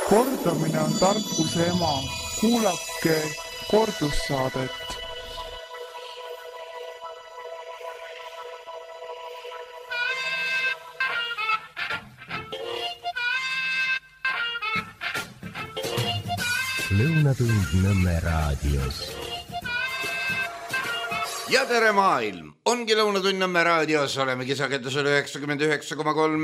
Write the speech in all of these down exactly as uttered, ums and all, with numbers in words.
Kordamine on tarkuse ema. Kuulake kordussaadet. Lõunatund Nõmme raadios. Ja tere maailm! Ongi Lõunatund Nõmme raadios. Oleme kisakendusel üheksakümmend üheksa koma kolm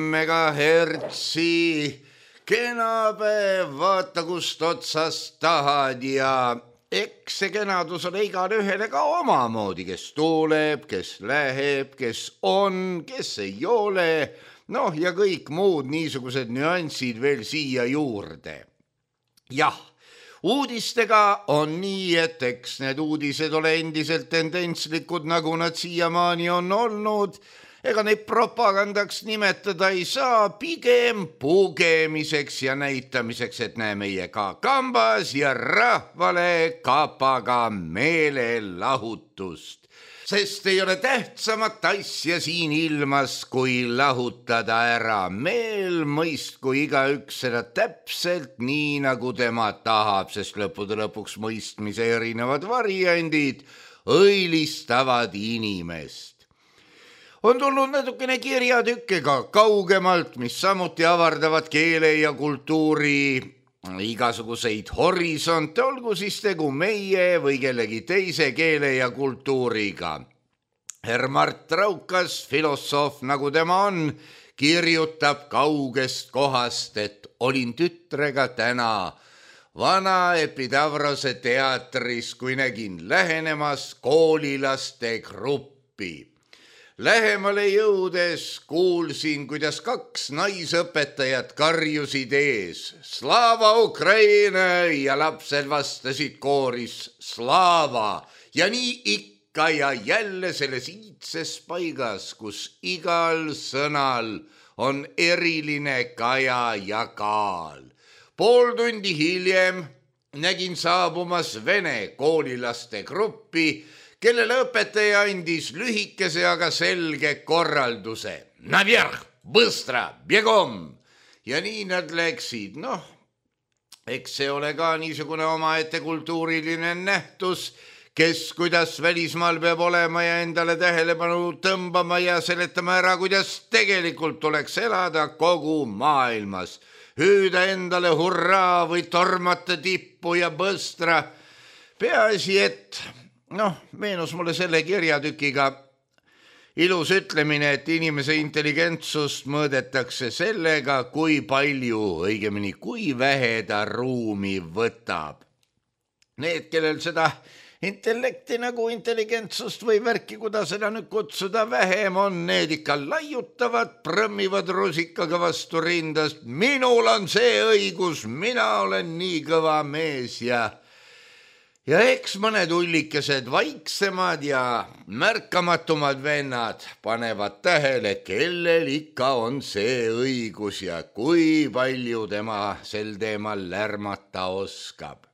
megahertsi. Kena päev, vaata kust otsast tahad ja eks see kenadus ole igale ühele ka omamoodi, kes tuuleb, kes läheb, kes on, kes ei ole. Noh, ja kõik muud niisugused nüansid veel siia juurde. Jah. Uudistega on nii, et eks need uudised ole endiselt tendentslikud, nagu nad siiamaani on olnud. Ega neid propagandaks nimetada ei saa, pigem pugemiseks ja näitamiseks, et näe meie ka kambas ja rahvale kapaga meelelahutust. Sest ei ole tähtsamat asja siin ilmas, kui lahutada ära meel, mõistku igaüks seda täpselt nii, nagu tema tahab, sest lõppude lõpuks mõistmise erinevad variandid õilistavad inimest. On tulnud natukene kirjatükke ka kaugemalt, mis samuti avardavad keele ja kultuuri igasuguseid horisonte, olgu siis tegu meie või kellegi teise keele ja kultuuriga. Herr Mart Raukas, filosoof nagu tema on, kirjutab kaugest kohast, et olin tütrega täna vana Epidavrose teatris, kui nägin lähenemas koolilaste gruppi. Lähemale jõudes kuulsin, kuidas kaks naisõpetajat karjusid ees Slava Ukraina ja lapsed vastasid kooris Slava ja nii ikka ja jälle selles iidses paigas, kus igal sõnal on eriline kaja ja kaal. Pool tundi hiljem nägin saabumas vene koolilaste gruppi, kellele õpetaja andis lühikese, aga selge korralduse. Naverh, bõstra, biegom! Ja nii nad läksid. Noh, eks see ole ka niisugune omaette kultuuriline nähtus, kes kuidas välismaal peab olema ja endale tähelepanu tõmbama ja seletama ära, kuidas tegelikult tuleks elada kogu maailmas. Hüüda endale hurraa või tormata tippu ja bõstra. Peaasi, et... Noh, meenus mulle selle kirjatükiga ilus ütlemine, et inimese intelligentsust mõõdetakse sellega, kui palju, õigemini, kui vähe ta ruumi võtab. Need, kellel seda intellekti nagu intelligentsust või värki, kuda seda nüüd kutsuda vähem on, need ikka laiutavad, prõmmivad rusikaga vastu rindast. Minul on see õigus, mina olen nii kõva mees ja... Ja eks mõned ullikesed vaiksemad ja märkamatumad vennad panevad tähele, kellel ikka on see õigus ja kui palju tema sel teemal lärmata oskab.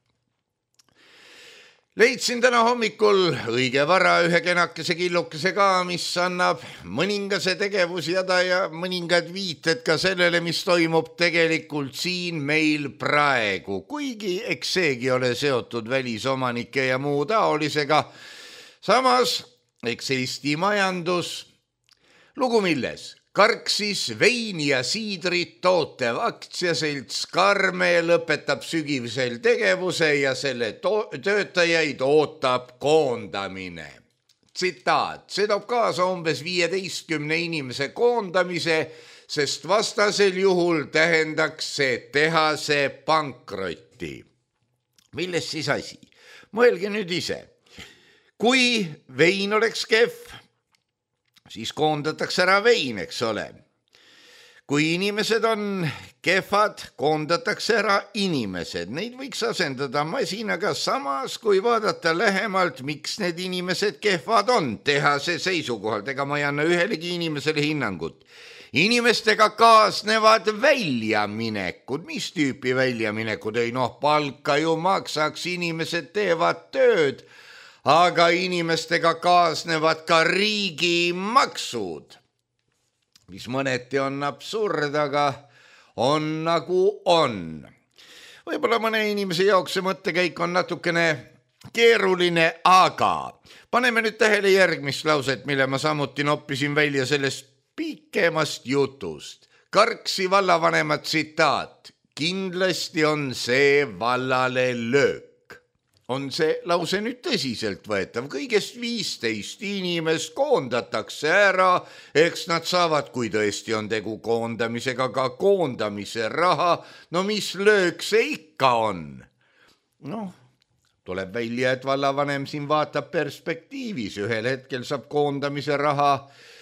Leidsin täna hommikul õige vara ühe kenakese killukese ka, mis annab mõningase tegevusjada ja mõningad viited ka sellele, mis toimub tegelikult siin meil praegu. Kuigi eks seegi ole seotud välisomanike ja muu taolisega. Samas, eks Eesti majandus, lugu milles? Karksis veini ja siidrit tootev aktsiaselts Karme lõpetab sügisel tegevuse ja selle to- töötajaid ootab koondamine. Tsitaat, see toob kaasa umbes viieteistkümne inimese koondamise, sest vastasel juhul tähendaks see tehase pankrotti. Milles siis asi? Mõelge nüüd ise. Kui vein oleks kehv, siis koondatakse ära vein, eks ole. Kui inimesed on kehvad, koondatakse ära inimesed. Neid võiks asendada masinaga, samas kui vaadata lähemalt, miks need inimesed kehvad on. Teha see seisukohalt, ega ma ei anna ühelegi inimesele hinnangut. Inimestega kaasnevad väljaminekud. Mis tüüpi väljaminekud? Ei noh, palka ju maksaks, inimesed teevad tööd. Aga inimestega kaasnevad ka riigimaksud, mis mõneti on absurd, aga on nagu on. Võib-olla mõne inimese jaoks see mõttekäik on natukene keeruline, aga paneme nüüd tähele järgmist lauset, mille ma samuti noppisin välja sellest pikemast jutust. Karksi vallavanema tsitaat. Kindlasti on see vallale löök. On see lause nüüd tõsiselt võetav. Kõigest viisteist inimest koondatakse ära, eks nad saavad, kui tõesti on tegu koondamisega, ka koondamise raha. No mis löök see ikka on? Noh, tuleb välja, et vallavanem siin vaatab perspektiivis. Ühel hetkel saab koondamise raha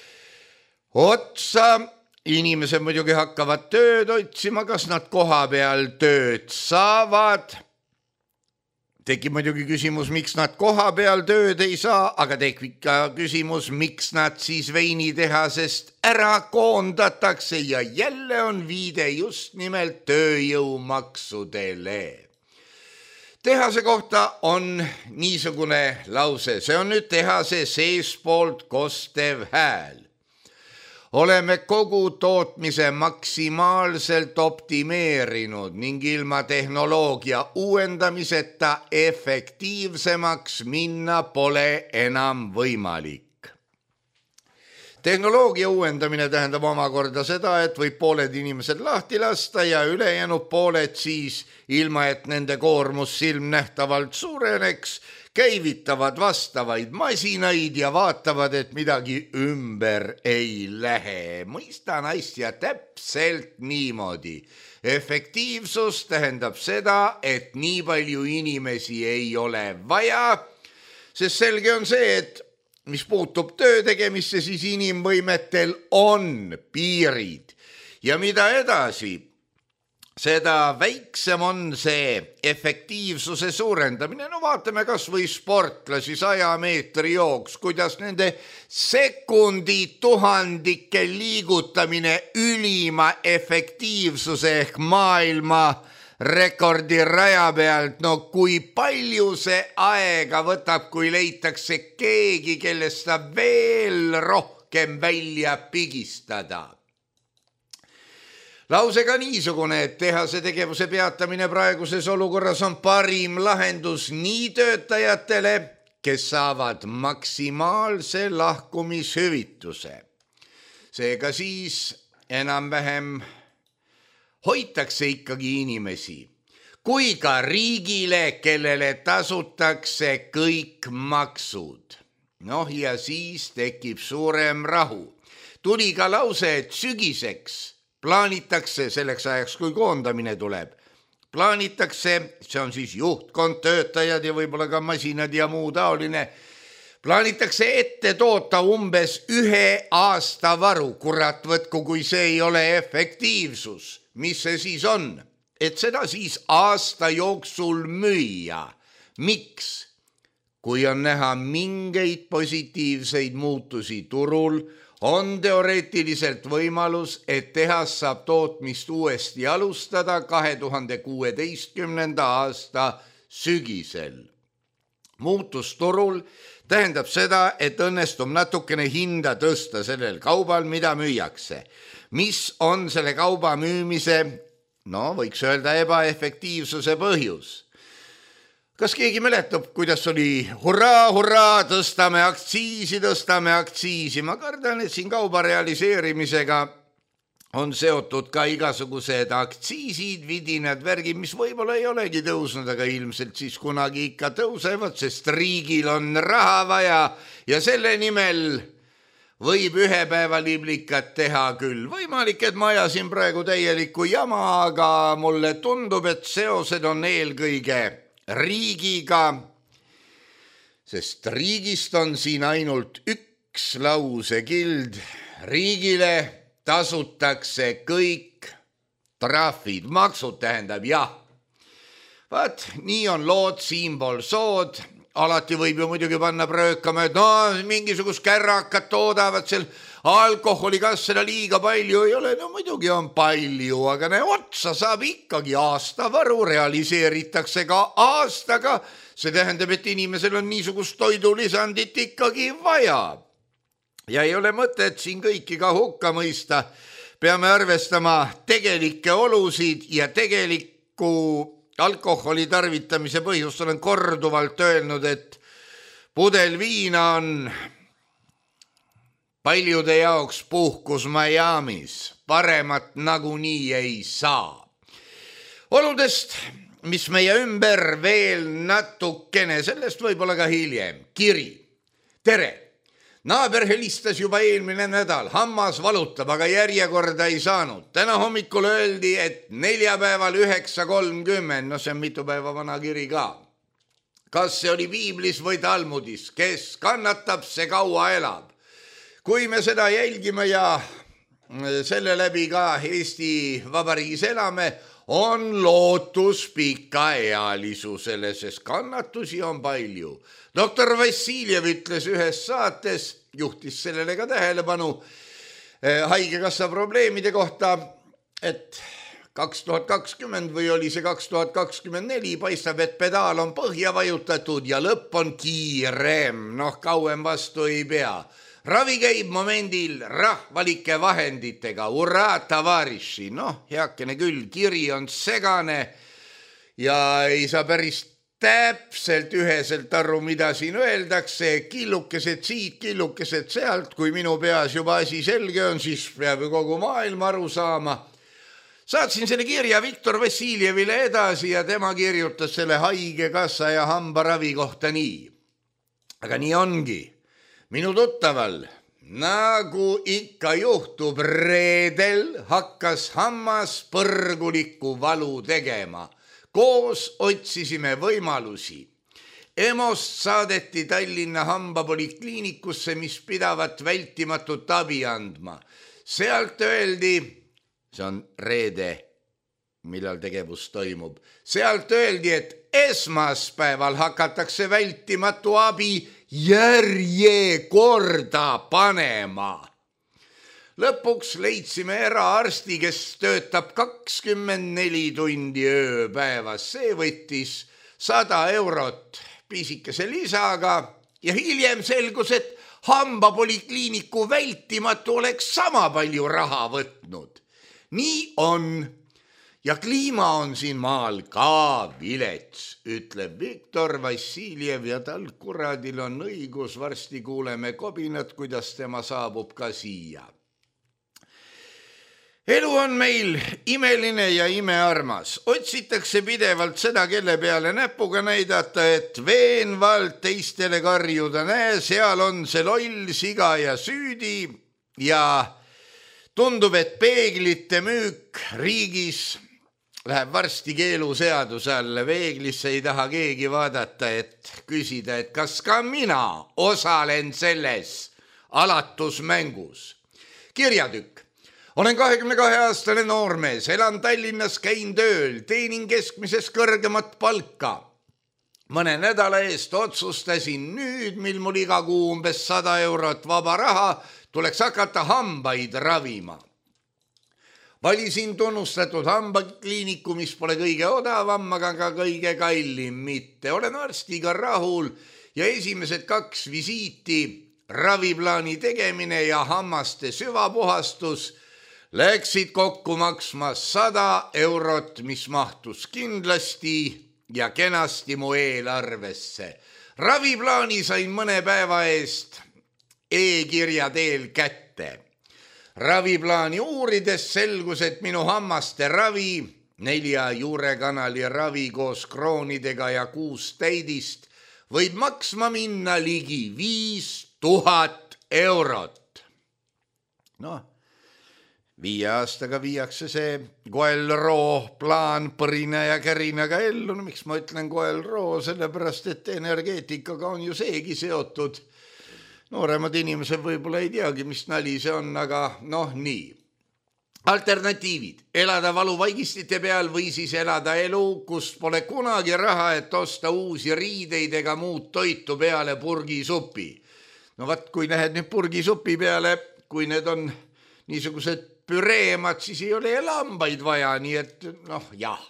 otsa. Inimesed muidugi hakkavad tööd otsima, kas nad koha peal tööd saavad. Tekib muidugi küsimus, miks nad koha peal tööd ei saa, aga tekib ka küsimus, miks nad siis veinitehasest ära koondatakse ja jälle on viide just nimelt tööjõumaksudele. Tehase kohta on niisugune lause, see on nüüd tehase seespoolt kostev hääl. Oleme kogu tootmise maksimaalselt optimeerinud ning ilma tehnoloogia uuendamiseta efektiivsemaks minna pole enam võimalik. Tehnoloogia uuendamine tähendab omakorda seda, et võib pooled inimesed lahti lasta ja ülejäänud pooled siis, ilma et nende koormus silmnähtavalt suureneks, käivitavad vastavaid masinaid ja vaatavad, et midagi ümber ei lähe. Mõistan asja täpselt niimoodi. Efektiivsus tähendab seda, et nii palju inimesi ei ole vaja, sest selge on see, et mis puutub töö tegemisse, siis inimvõimetel on piirid. Ja mida edasi? Seda väiksem on see efektiivsuse suurendamine. No vaatame kas või sportlasi saja meetri jooks, kuidas nende sekundi tuhandike liigutamine ülima efektiivsuse ehk maailma rekordi raja pealt. No kui palju see aega võtab, kui leitakse keegi, kellest saab veel rohkem välja pigistada. Lause ka niisugune, et tehase tegevuse peatamine praeguses olukorras on parim lahendus nii töötajatele, kes saavad maksimaalse lahkumishüvituse. Seega siis enam-vähem hoitakse ikkagi inimesi, kui ka riigile, kellele tasutakse kõik maksud. Noh ja siis tekib suurem rahu. Tuli ka lause, et sügiseks plaanitakse selleks ajaks, kui koondamine tuleb. Plaanitakse, see on siis juhtkond, töötajad ja võib-olla ka masinad ja muu taoline. Plaanitakse ette toota umbes ühe aasta varu. Kurat võtku, kui see ei ole efektiivsus. Mis see siis on? Et seda siis aasta jooksul müüa. Miks? Kui on näha mingeid positiivseid muutusi turul, on teoreetiliselt võimalus, et tehas saab tootmist uuesti alustada kahe tuhande kuueteistkümnenda aasta sügisel. Muutus turul tähendab seda, et õnnestub natukene hinda tõsta sellel kaubal, mida müüakse. Mis on selle kauba müümise, no võiks öelda ebaefektiivsuse põhjus? Kas keegi mäletab, kuidas oli hurraa, hurraa, tõstame aktsiisi, tõstame aktsiisi. Ma kardan, et siin kauba realiseerimisega on seotud ka igasugused aktsiisid, vidinad, värgid, mis võib-olla ei olegi tõusnud, aga ilmselt siis kunagi ikka tõusevad, sest riigil on raha vaja ja selle nimel võib ühe päeva liblikat teha küll. Võimalik, et ma ajasin praegu täielikku jama, aga mulle tundub, et seosed on eelkõige riigiga, sest riigist on siin ainult üks lausekild. Riigile tasutakse kõik trahvid, maksud tähendab jah. Vaat, nii on lood siinpool sood. Alati võib ju muidugi panna pröökama, et no mingisugust kärrakat toodavad seal alkoholi, kas seda liiga palju ei ole. No muidugi on palju, aga ne otsa saab ikkagi aastavaru, realiseeritakse ka aastaga. See tähendab, et inimesel on niisugust toidulisandit ikkagi vaja. Ja ei ole mõtet siin kõiki ka hukka mõista. Peame arvestama tegelikke olusid ja tegelikku alkoholi tarvitamise põhjust olen korduvalt öelnud, et pudel viina on paljude jaoks puhkus Miamis, paremat nagunii ei saa. Oludest, mis meie ümber veel natukene, sellest võib-olla ka hiljem. Kiri. Tere! Naaber helistas juba eelmine nädal, hammas valutab, aga järjekorda ei saanud. Täna hommikul öeldi, et neljapäeval üheksa kolmkümmend, no see on mitu päeva vana kiri ka. Kas see oli piiblis või Talmudis, kes kannatab, see kaua elab. Kui me seda jälgime ja selle läbi ka Eesti Vabariigis elame, on lootus pikaealisusele, sest kannatusi on palju. Doktor Vassiljev ütles ühes saates, juhtis sellele ka tähelepanu haigekassa probleemide kohta, et kaks tuhat kakskümmend või oli see kaks tuhat kakskümmend neli, paistab, et pedaal on põhja vajutatud ja lõpp on kiirem, noh kauem vastu ei pea. Ravi käib momendil rahvalike vahenditega, urraa tavariši, noh heakene küll, kiri on segane ja ei saa päris täpselt üheselt aru, mida siin öeldakse, killukesed siit, killukesed sealt, kui minu peas juba asi selge on, siis peab ju kogu maailm aru saama. Saatsin selle kirja Viktor Vassiljevile edasi ja tema kirjutas selle haigekassa ja hambaravi kohta nii. Aga nii ongi. Minu tuttaval, nagu ikka juhtub, reedel hakkas hammas põrgulikku valu tegema. Koos otsisime võimalusi. Emost saadeti Tallinna hambapolikliinikusse, mis pidavat vältimatut abi andma. Sealt öeldi, see on reede, millal tegevus toimub, sealt öeldi, et esmaspäeval hakatakse vältimatu abi järjekorda panema. Lõpuks leidsime eraarsti, kes töötab kakskümmend neli tundi ööpäevas. See võttis sada eurot pisikese lisaga ja hiljem selgus, et hambapolikliiniku vältimatu oleks sama palju raha võtnud. Nii on. Ja kliima on siin maal ka vilets, ütleb Viktor Vassiljev ja tal kuradil on õigus, varsti kuuleme kobinat, kuidas tema saabub ka siia. Elu on meil imeline ja imearmas. Otsitakse pidevalt seda, kelle peale näpuga näidata, et veenvalt teistele karjuda. Näe, seal on see loll siga ja süüdi ja tundub, et peeglite müük riigis läheb varsti keeluseaduse alla. Peeglisse ei taha keegi vaadata, et küsida, et kas ka mina osalen selles alatusmängus. Kirjatükk. Olen kahekümne kahe aastane noormees, elan Tallinnas, käin tööl, teenin keskmisest kõrgemat palka. Mõne nädala eest otsustasin nüüd, mil mul iga kuu umbes sada eurot vaba raha, tuleks hakata hambaid ravima. Valisin tunnustatud hambakliiniku, mis pole kõige odavam, aga ka kõige kallim mitte. Olen arstiga rahul ja esimesed kaks visiiti, raviplaani tegemine ja hammaste süvapuhastus läksid kokku maksma sada eurot, mis mahtus kindlasti ja kenasti mu eelarvesse. Raviplaani sain mõne päeva eest e-kirja teel kätte. Raviplaani uurides selgus, et minu hammaste ravi, nelja juurekanali ravi koos kroonidega ja kuus täidist võib maksma minna ligi viis tuhat eurot. Noh, viie aastaga viiakse see Goel-Roo plaan põrina ja kärinaga ellu. No, miks ma ütlen Goel-Roo? Sellepärast, et energeetikaga on ju seegi seotud. Nooremad inimesed võib-olla ei teagi, mis nali see on, aga noh, nii. Alternatiivid. Elada valuvaigistite peal või siis elada elu, kus pole kunagi raha, et osta uusi riideid ega muud toitu peale purgisupi. No vaat, kui lähed nüüd purgisupi peale, kui need on niisugused püreemad, siis ei ole lambaid vaja, nii et noh, jah.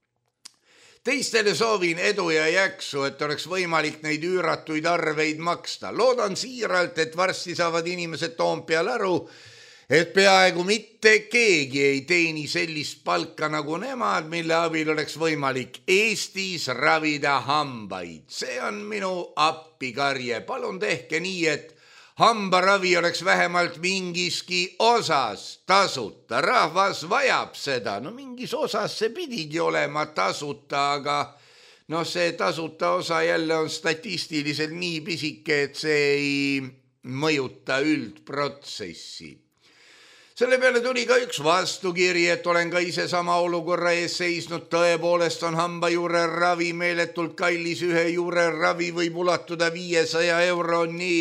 Teistele soovin edu ja jaksu, et oleks võimalik neid üüratuid arveid maksta. Loodan siiralt, et varsti saavad inimesed Toompeal aru, et peaaegu mitte keegi ei teeni sellist palka nagu nemad, mille abil oleks võimalik Eestis ravida hambaid. See on minu appikarje. Palun tehke nii, et hambaravi oleks vähemalt mingiski osas tasuta. Rahvas vajab seda. No mingis osas see pidigi olema tasuta, aga no see tasuta osa jälle on statistiliselt nii pisike, et see ei mõjuta üldprotsessi. Selle peale tuli ka üks vastukiri, et olen ka ise sama olukorra ees seisnud. Tõepoolest on hamba juure ravi meeletult kallis. Ühe juure ravi võib ulatuda viiesaja euroni.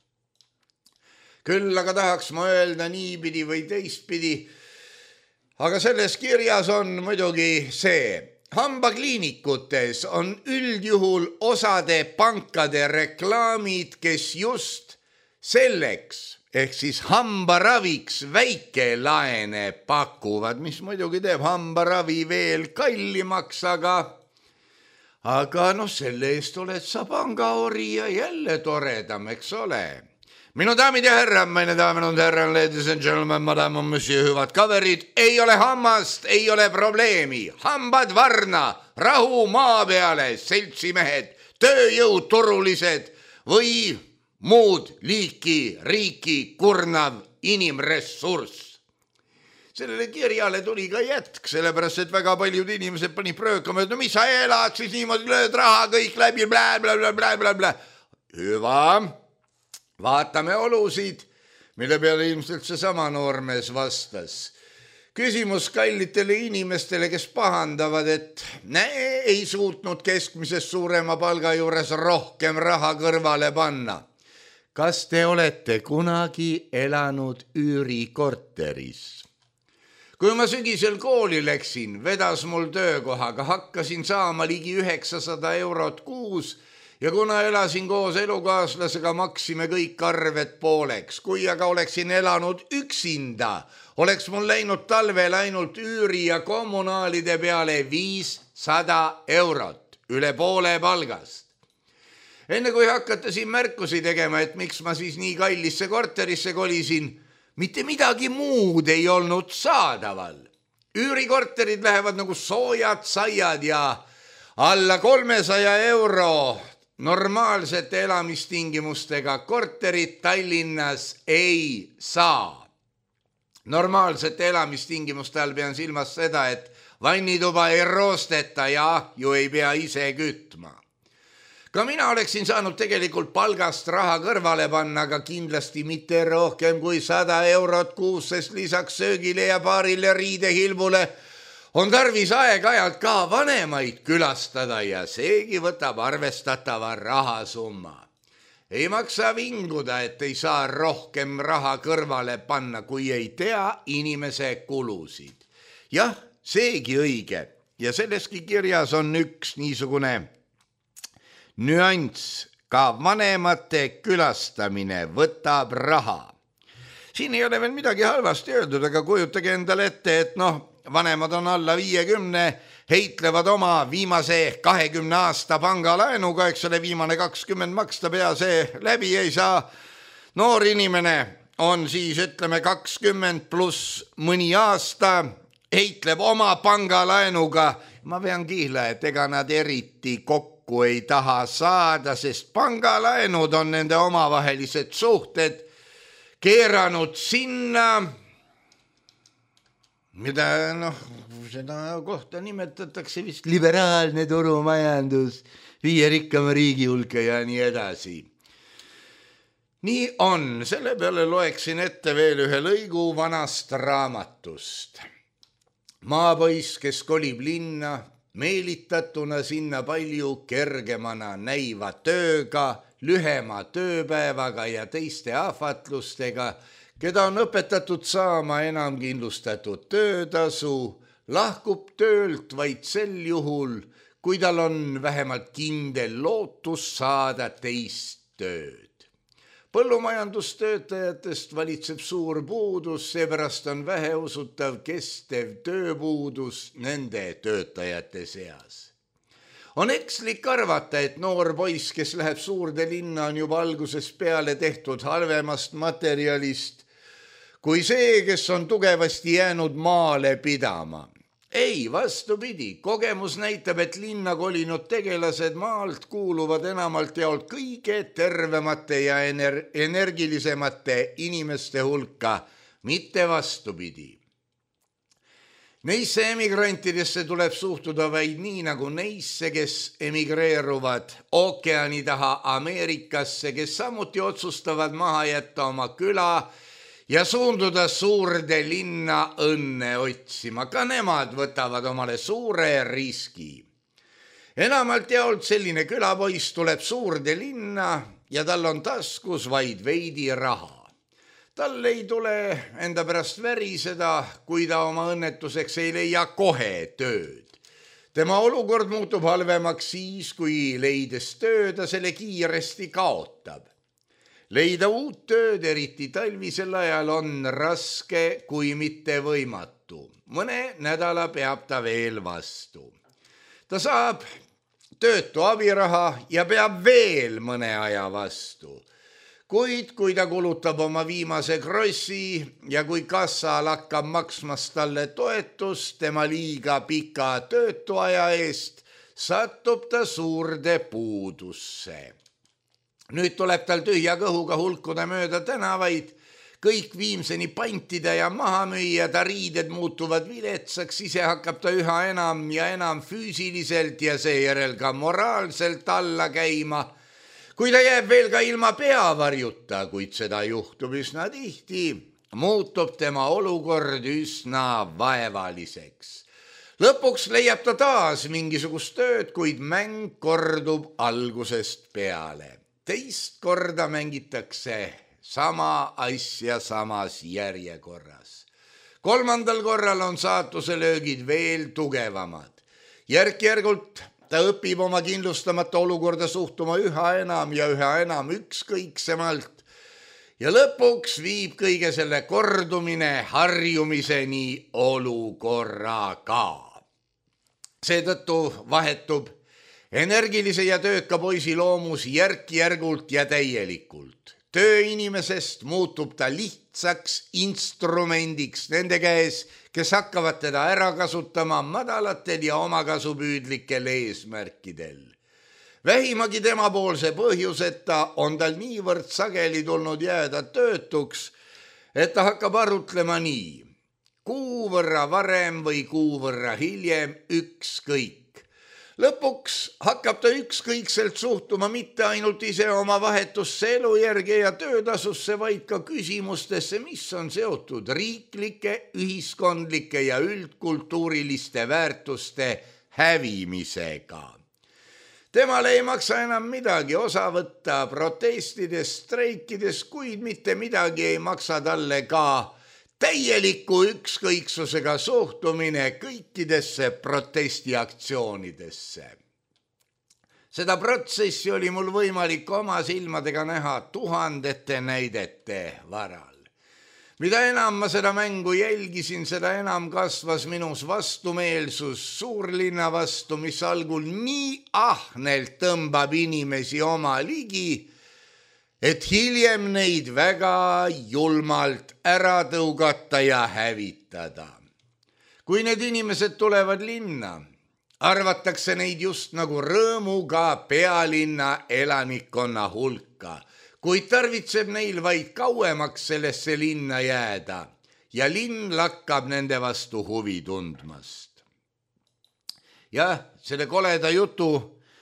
Küll aga tahaks ma öelda niipidi või teistpidi. Aga selles kirjas on muidugi see. Hambakliinikutes on üldjuhul osade pankade reklaamid, kes just selleks, ehk siis hambaraviks väikelaene pakuvad, mis muidugi teeb hambaravi veel kallimaks, aga, aga noh, selle eest oled sa pangaori ja jälle toredam, eks ole. Minu daamid ja härrad, meine daamid und härrad, ladies and gentlemen, madame und monsieur, hüvad kaverid, ei ole hammast, ei ole probleemi. Hambad varna, rahu maa peale, seltsimehed, tööjõud turulised või muud liiki, riiki kurnav inimressurss. Sellele kirjale tuli ka jätk, sellepärast, et väga paljud inimesed pani pröökama, et no mis sa elad, siis niimoodi lööd raha kõik läbi, blä, blä, blä, blä, blä, blä. Hüva. Vaatame olusid, mille peale ilmselt see sama noormees vastas. Küsimus kallitele inimestele, kes pahandavad, et näe, ei suutnud keskmisest suurema palga juures rohkem raha kõrvale panna. Kas te olete kunagi elanud üürikorteris? Kui ma sügisel kooli läksin, vedas mul töökohaga, hakkasin saama ligi üheksasada eurot kuus, ja kuna elasin koos elukaaslasega, maksime kõik arved pooleks. Kui aga oleksin elanud üksinda, oleks mul läinud talvel ainult üüri ja kommunaalide peale viissada eurot, üle poole palgast. Enne kui hakata siin märkusi tegema, et miks ma siis nii kallisse korterisse kolisin, mitte midagi muud ei olnud saadaval. Üürikorterid lähevad nagu soojad saiad ja alla kolmesaja euro normaalsete elamistingimustega korterit Tallinnas ei saa. Normaalsete elamistingimuste all pean silmas seda, et vannituba ei roosteta ja ju ei pea ise kütma. Ka mina oleksin saanud tegelikult palgast raha kõrvale panna, aga kindlasti mitte rohkem kui sada eurot kuus, sest lisaks söögile ja paarile riidehilbule on tarvis aeg-ajalt ka vanemaid külastada ja seegi võtab arvestatava rahasumma. Ei maksa vinguda, et ei saa rohkem raha kõrvale panna, kui ei tea inimese kulusid. Jah, seegi õige ja selleski kirjas on üks niisugune nüanss. Ka vanemate külastamine võtab raha. Siin ei ole veel midagi halvasti öeldud, aga kujutage endale ette, et noh, vanemad on alla viiekümne, heitlevad oma viimase kahekümne aasta pangalaenuga, eks ole, viimane kakskümmend maksta pea see läbi ei saa. Noor inimene on siis, ütleme, kakskümmend pluss mõni aasta, heitleb oma pangalaenuga. Ma vean kihla, et ega nad eriti kokku ei taha saada, sest pangalaenud on nende omavahelised suhted keeranud sinna, mida noh, seda kohta nimetatakse vist liberaalne turumajandus, viie rikkama riigi hulka ja nii edasi. Nii on, selle peale loeksin ette veel ühe lõigu vanast raamatust. Maapoiss, kes kolib linna, meelitatuna sinna palju kergemana näiva tööga, lühema tööpäevaga ja teiste ahvatlustega, keda on õpetatud saama enam kindlustatud töötasu, lahkub töölt vaid sel juhul, kui tal on vähemalt kindel lootus saada teist tööd. Põllumajandustöötajatest valitseb suur puudus, seepärast on väheusutav kestev tööpuudus nende töötajate seas. On ekslik arvata, et noor poiss, kes läheb suurde linna, on juba algusest peale tehtud halvemast materjalist, kui see, kes on tugevasti jäänud maale pidama. Ei, vastupidi, kogemus näitab, et linna kolinud tegelased maalt kuuluvad enamalt jaolt kõige tervemate ja ener- energilisemate inimeste hulka, mitte vastupidi. Neisse emigrantidesse tuleb suhtuda vaid nii nagu neisse, kes emigreeruvad ookeani taha Ameerikasse, kes samuti otsustavad maha jätta oma küla ja suunduda suurde linna õnne otsima. Ka nemad võtavad omale suure riski. Enamalt jaolt selline külapoiss tuleb suurde linna ja tal on taskus vaid veidi raha. Tal ei tule enda pärast väriseda, kui ta oma õnnetuseks ei leia kohe tööd. Tema olukord muutub halvemaks siis, kui leides töö ta selle kiiresti kaotab. Leida uut tööd, eriti talvisel ajal, on raske, kui mitte võimatu. Mõne nädala peab ta veel vastu. Ta saab töötu abiraha ja peab veel mõne aja vastu. Kuid kui ta kulutab oma viimase krossi ja kui kassa hakkab maksmas talle toetust tema liiga pika töötuaja eest, satub ta suurde puudusse. Nüüd tuleb tal tühja kõhuga hulkuda mööda tänavaid, kõik viimseni pantida ja maha müüa, ta riided muutuvad viletsaks, ise hakkab ta üha enam ja enam füüsiliselt ja seejärel ka moraalselt alla käima. Kui ta jääb veel ka ilma peavarjuta, kuid seda juhtub üsna tihti, muutub tema olukord üsna vaevaliseks. Lõpuks leiab ta taas mingisugust tööd, kuid mäng kordub algusest peale. Teist korda mängitakse sama asja samas järjekorras. Kolmandal korral on saatuse löögid veel tugevamad. Järk-järgult ta õpib oma kindlustamata olukorda suhtuma üha enam ja üha enam ükskõiksemalt ja lõpuks viib kõige selle kordumine harjumiseni olukorraga. Seetõttu vahetub energilise ja tööka poisi loomus järk-järgult ja täielikult. Tööinimesest muutub ta lihtsaks instrumendiks nende käes, kes hakkavad teda ära kasutama madalatel ja omakasupüüdlikel eesmärkidel. Vähimagi temapoolse põhjuseta on tal niivõrd sageli tulnud jääda töötuks, et ta hakkab arutlema nii. Kuu võrra varem või kuu võrra hiljem ükskõik. Lõpuks hakkab ta ükskõikselt suhtuma mitte ainult ise oma vahetusse elujärge ja töötasusse, vaid ka küsimustesse, mis on seotud riiklike, ühiskondlike ja üldkultuuriliste väärtuste hävimisega. Temale ei maksa enam midagi osa võtta protestides, streikides, kuid mitte midagi ei maksa talle ka täieliku ükskõiksusega suhtumine kõikidesse protestiaktsioonidesse. Seda protsessi oli mul võimalik oma silmadega näha tuhandete näidete varal. Mida enam ma seda mängu jälgisin, seda enam kasvas minus vastumeelsus suurlinna vastu, mis algul nii ahnelt tõmbab inimesi oma ligi, et hiljem neid väga julmalt ära tõugata ja hävitada. Kui need inimesed tulevad linna, arvatakse neid just nagu rõõmuga pealinna elanikkonna hulka, kuid tarvitseb neil vaid kauemaks sellesse linna jääda ja linn lakkab nende vastu huvi tundmast. Jah, selle koleda jutu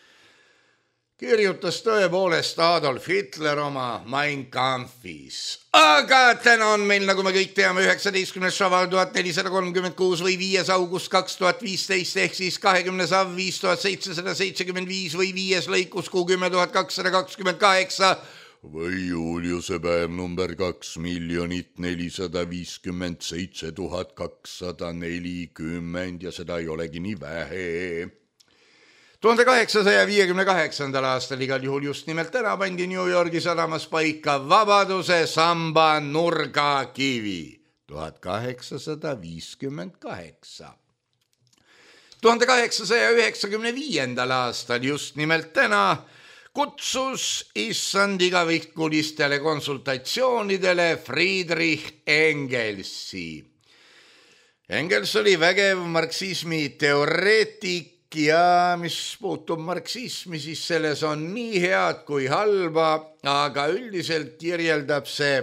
kirjutas tõepoolest Adolf Hitler oma Mein Kampfis. Aga täna on meil, nagu me kõik teame, üheksateistkümnes šaval tuhat nelisada kolmkümmend kuus või viies august kaks tuhat viisteist ehk siis kahekümnes av viis tuhat seitsesada seitsekümmend viis või viies lõikus kuu kümme tuhat kakssada kakskümmend kaheksa või Juliuse päev number kaks miljonit nelisada viiskümmend seitse tuhat kakssada nelikümmend ja seda ei olegi nii vähe. tuhande kaheksasaja viiekümne kaheksandal aastal igal juhul just nimelt täna pandi New Yorgi sadamas paika Vabaduse samba nurgakivi. tuhat kaheksasada viiskümmend kaheksa. tuhande kaheksasaja üheksakümne viiendal aastal just nimelt täna kutsus issand igavihkulistele konsultatsioonidele Friedrich Engelsi. Engels oli vägev marksismi teoreetik ja mis puutub marksismi, siis selles on nii head kui halba, aga üldiselt kirjeldab see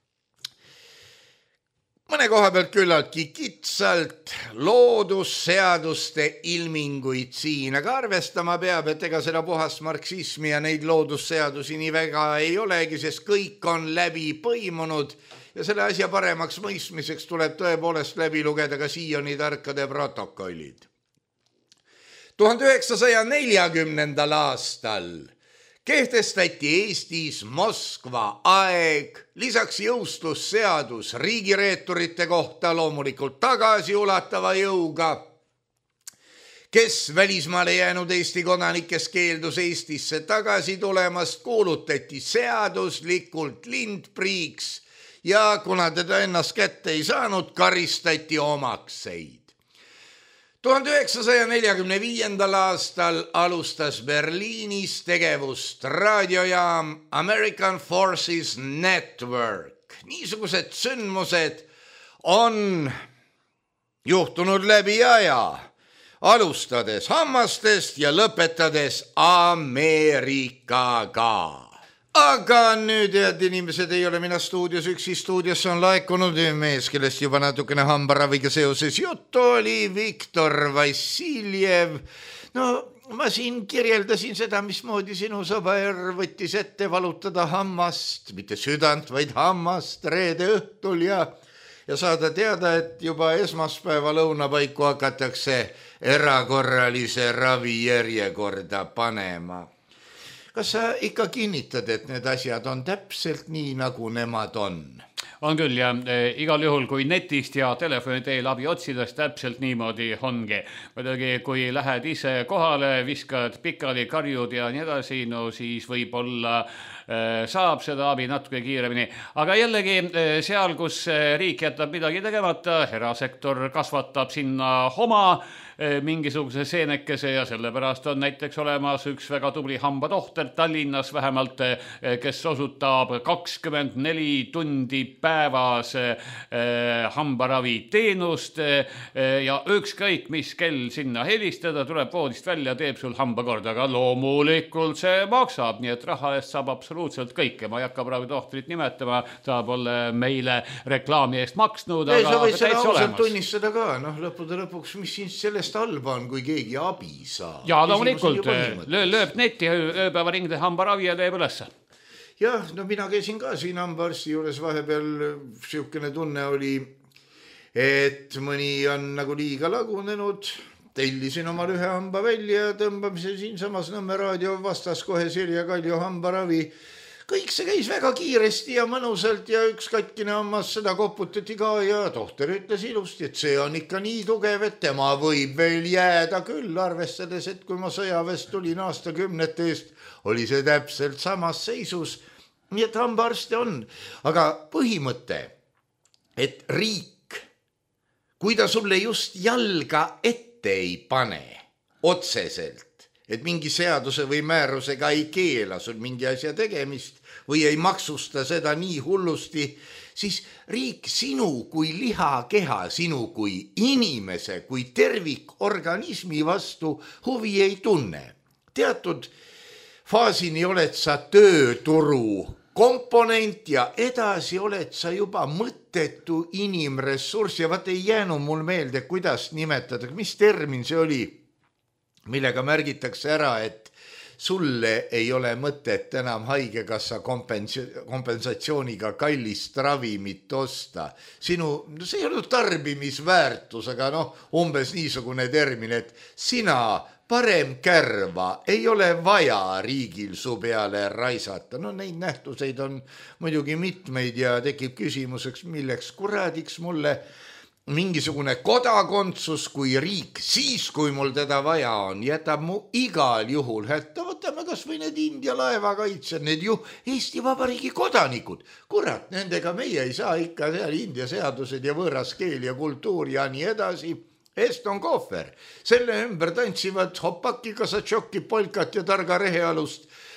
mõne koha pealt küllaltki kitsalt loodusseaduste ilminguid siin, aga arvestama peab, et ega seda puhast marksismi ja neid loodusseadusi nii väga ei olegi, sest kõik on läbi põimunud ja selle asja paremaks mõistmiseks tuleb tõepoolest läbi lugeda ka Sioni tarkade protokollid. tuhande üheksasaja neljakümnendal aastal kehtestati Eestis Moskva aeg, lisaks jõustus seadus riigireeturite kohta loomulikult tagasiulatava jõuga, kes välismaale jäänud Eesti kodanikest keeldus Eestisse tagasi tulemast, kuulutati seaduslikult lindpriiks ja kuna teda ennast kätte ei saanud, karistati omakseid. tuhande üheksasaja neljakümne viiendal aastal alustas Berliinis tegevust raadiojaam American Forces Network. Niisugused sündmused on juhtunud läbi aja, alustades hammastest ja lõpetades Ameerikaga. Aga nüüd, head inimesed, ei ole mina stuudios üksi, stuudiosse on laekunud mees, kellest juba natukene hambaraviga seoses juttu oli, Viktor Vassiljev. No ma siin kirjeldasin seda, mismoodi sinu sõber võttis ette valutada hammast, mitte südant, vaid hammast reede õhtul ja, ja saada teada, et juba esmaspäeva lõunapaiku hakatakse erakorralise ravi järjekorda panema. Kas sa ikka kinnitad, et need asjad on täpselt nii, nagu nemad on? On küll ja e, igal juhul, kui netist ja telefoni teel abi otsides täpselt niimoodi ongi. Muidugi, kui lähed ise kohale, viskad pikali karjud ja nii edasi, no siis võib-olla e, saab seda abi natuke kiiremini. Aga jällegi e, seal, kus riik jätab midagi tegemata, erasektor kasvatab sinna oma mingisuguse seenekese ja sellepärast on näiteks olemas üks väga tubli hambatohter Tallinnas vähemalt, kes osutab kakskümmend neli tundi päevas hambaravi teenust ja ükskõik mis kell sinna helistada, tuleb voodist välja, teeb sul hamba korda, aga loomulikult see maksab, nii et raha eest saab absoluutselt kõike. Ma ei hakka praegu tohtrit nimetama, ta pole meile reklaami eest maksnud, ei, aga sa võid seda ausalt olemas. Tunnistada ka, noh lõppude lõpuks, mis siin sellest halba on, kui keegi abi saab. Ja loomulikult lööb netti ööpäeva ringde hambaravi ja teeb ülesse. Jah, no mina käisin ka siin hambaarsti juures vahepeal, siukene tunne oli, et mõni on nagu liiga lagunenud, tellisin omal ühe hamba välja ja tõmbamise siin samas Nõmme raadio vastas kohe Sirje Kalju hambaravi. Kõik see käis väga kiiresti ja mõnusalt ja üks katkine hammas seda koputati ka ja tohter ütles ilusti, et see on ikka nii tugev, et tema võib veel jääda küll, arvestades, et kui ma sõjaväest tulin aastakümnete eest, oli see täpselt samas seisus. Nii et hambaarste on. Aga põhimõte, et riik, kui ta sulle just jalga ette ei pane otseselt, et mingi seaduse või määrusega ei keela sul mingi asja tegemist või ei maksusta seda nii hullusti, siis riik sinu kui lihakeha, sinu kui inimese, kui tervikorganismi vastu huvi ei tunne. Teatud faasini oled sa tööturu komponent ja edasi oled sa juba mõttetu inimressurss ja vaat ei jäänud mul meelde, kuidas nimetada, mis termin see oli, millega märgitakse ära, et sulle ei ole mõtet enam haigekassa kompensatsiooniga kallist ravimit osta. Sinu, see ei olnud tarbimisväärtus, aga noh, umbes niisugune termin, et sina parem kärva ei ole vaja riigil su peale raisata. No neid nähtuseid on muidugi mitmeid ja tekib küsimuseks, milleks kuradiks mulle mingisugune kodakondsus, kui riik siis, kui mul teda vaja on, jätab mu igal juhul hätta. Võtame kas või need India laevakaitsjad, need ju Eesti Vabariigi kodanikud. Kurat, nendega meie ei saa ikka seal India seadused ja võõras keel ja kultuur ja nii edasi. Eston Kohver, selle ümber tantsivad hopaki, kasatšokki, polkat ja targa rehealust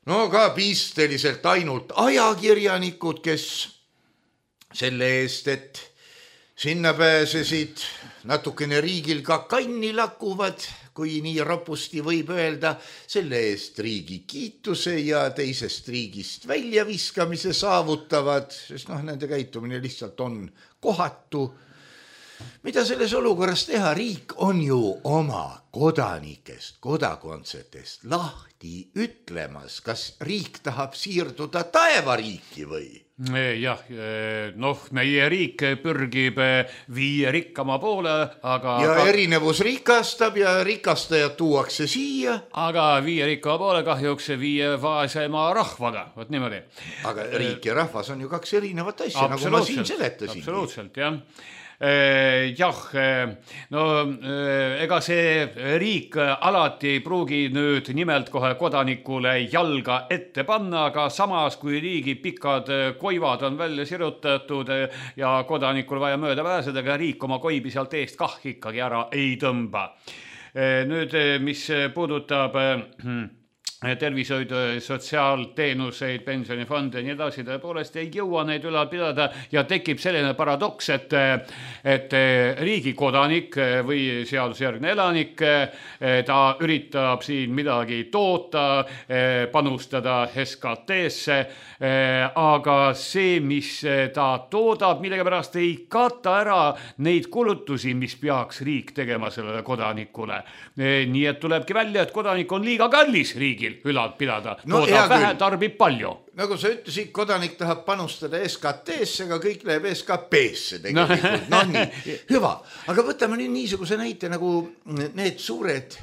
no ka pisteliselt ainult ajakirjanikud, kes selle eest, et sinna pääsesid, natukene riigil ka kanni lakuvad, kui nii ropusti võib öelda, selle eest riigi kiituse ja teisest riigist väljaviskamise saavutavad, sest noh, nende käitumine lihtsalt on kohatu. Mida selles olukorras teha? Riik on ju oma kodanikest, kodakondsetest lahti ütlemas, kas riik tahab siirduda taevariiki või? Jah, noh, meie riik pürgib viie rikkama poole, aga... Ja ka... erinevus rikastab ja rikastajad tuuakse siia. Aga viie rikkama poole kahjuks viie vaesema rahvaga, võt niimoodi. Aga riik ja rahvas on ju kaks erinevat asja, nagu ma siin seletasin. Absoluutselt, jah. Jah, no ega see riik alati ei pruugi nüüd nimelt kohe kodanikule jalga ette panna, aga samas kui riigi pikad koivad on välja sirutatud ja kodanikul vaja mööda pääseda, aga riik oma koibi sealt eest kah ikkagi ära ei tõmba. Nüüd, mis puudutab tervishoid, sotsiaalteenuseid, pensionifonde ja nii edasi, tõepoolest ei jõua neid ülal pidada ja tekib selline paradoks, et, et riigi kodanik või seadusjärgne elanik, ta üritab siin midagi toota, panustada S K T-sse, aga see, mis ta toodab, millega pärast ei kata ära neid kulutusi, mis peaks riik tegema sellele kodanikule. Nii et tulebki välja, et kodanik on liiga kallis riigil ülalt pidada. No, toodab vähe, tarbib palju. Nagu sa ütlesid, kodanik tahab panustada S K T-sse, aga kõik läheb S K P-sse tegelikult. No nii, hüva. Aga võtame nüüd niisuguse näite nagu need suured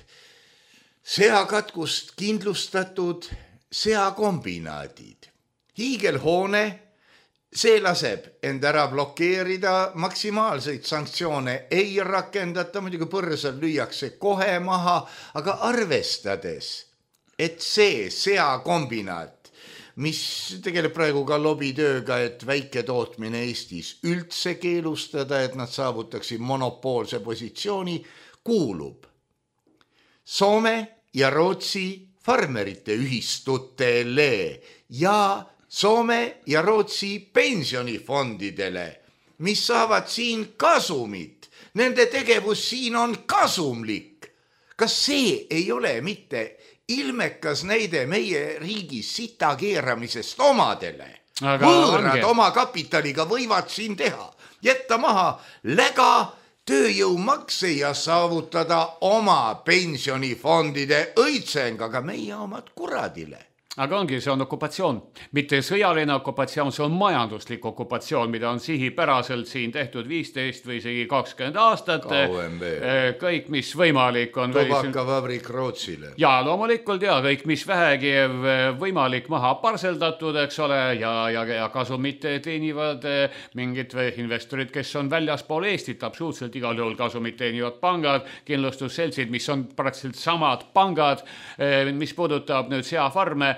seakatkust kindlustatud seakombinaadid. Hiigelhoone, see laseb end ära blokeerida, maksimaalseid sanktsioone ei rakendata, muidugi põrsal lüüakse kohe maha, aga arvestades, et see seakombinaat, mis tegeleb praegu ka lobitööga, et väike tootmine Eestis üldse keelustada, et nad saavutaksid monopoolse positsiooni, kuulub Soome ja Rootsi farmerite ühistutele ja Soome ja Rootsi pensionifondidele, mis saavad siin kasumit. Nende tegevus siin on kasumlik. Kas see ei ole mitte ilmekas näide meie riigis sita keeramisest omadele? Aga võõrad onge. Oma kapitaliga võivad siin teha, jätta maha läga tööjõumakse ja saavutada oma pensionifondide õitseng, aga meie omad kuradile. Aga ongi, see on okupatsioon. Mitte sõjaline okupatsioon, see on majanduslik okupatsioon, mida on sihipäraselt siin tehtud viisteist või isegi kakskümmend aastat. K O M B. Kõik, mis võimalik on. Tobakavabrik Rootsile. Ja loomulikult ja kõik, mis vähegi võimalik maha parseldatud, eks ole, ja, ja, ja kasumit teenivad mingid investorid, kes on väljaspool Eestit, absoluutselt igal juhul kasumit teenivad pangad, kindlustusseltsid, mis on praktiliselt samad pangad, mis puudutab nüüd seafarme,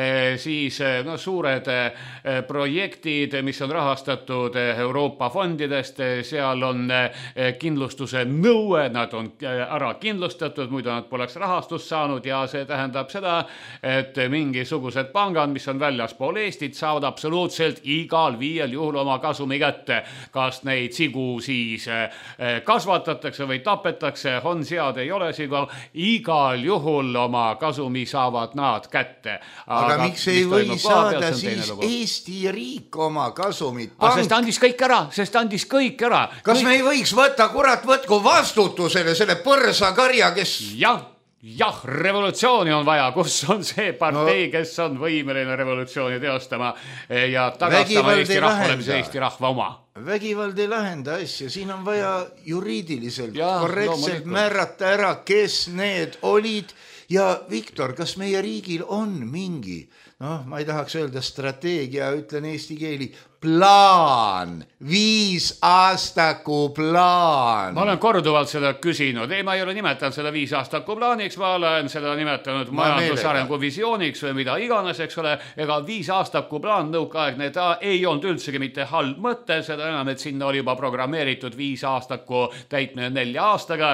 siis no, suured projektid, mis on rahastatud Euroopa fondidest, seal on kindlustuse nõue, nad on ära kindlustatud, muidu nad poleks rahastust saanud ja see tähendab seda, et mingisugused pangad, mis on väljaspool Eestit, saavad absoluutselt igal viiel juhul oma kasumi kätte. Kas neid sigu siis kasvatatakse või tapetakse, on sead, ei ole sigu, igal juhul oma kasumi saavad nad kätte. Aga, aga miks ei või saada siis Eesti riik oma kasumit? Aga sest andis kõik ära, sest andis kõik ära. Kas kõik... me ei võiks võtta, kurat, võtku vastutusele selle põrsakarja, kes... Jah, jah, revolutsiooni on vaja, kus on see partei, no, kes on võimeline revolutsiooni teostama ja tagastama Eesti rahvale, mis Eesti rahva oma. Vägivald ei lahenda asja, siin on vaja juriidiliselt ja, korrektselt määrata ära, kes need olid. Ja Viktor, kas meie riigil on mingi, noh, ma ei tahaks öelda strateegia, ütlen eesti keeli, plaan, viis aastaku plaan. Ma olen korduvalt seda küsinud. Ei, ma ei ole nimetanud seda viis aastaku plaaniks, ma olen seda nimetanud majandusarengu visiooniks või mida iganes, eks ole. Ega viis aastaku plaan nõukaaegne, ta ei olnud üldsegi mitte halb mõte, seda enam, et sinna oli juba programmeeritud viis aastaku täitmine nelja aastaga.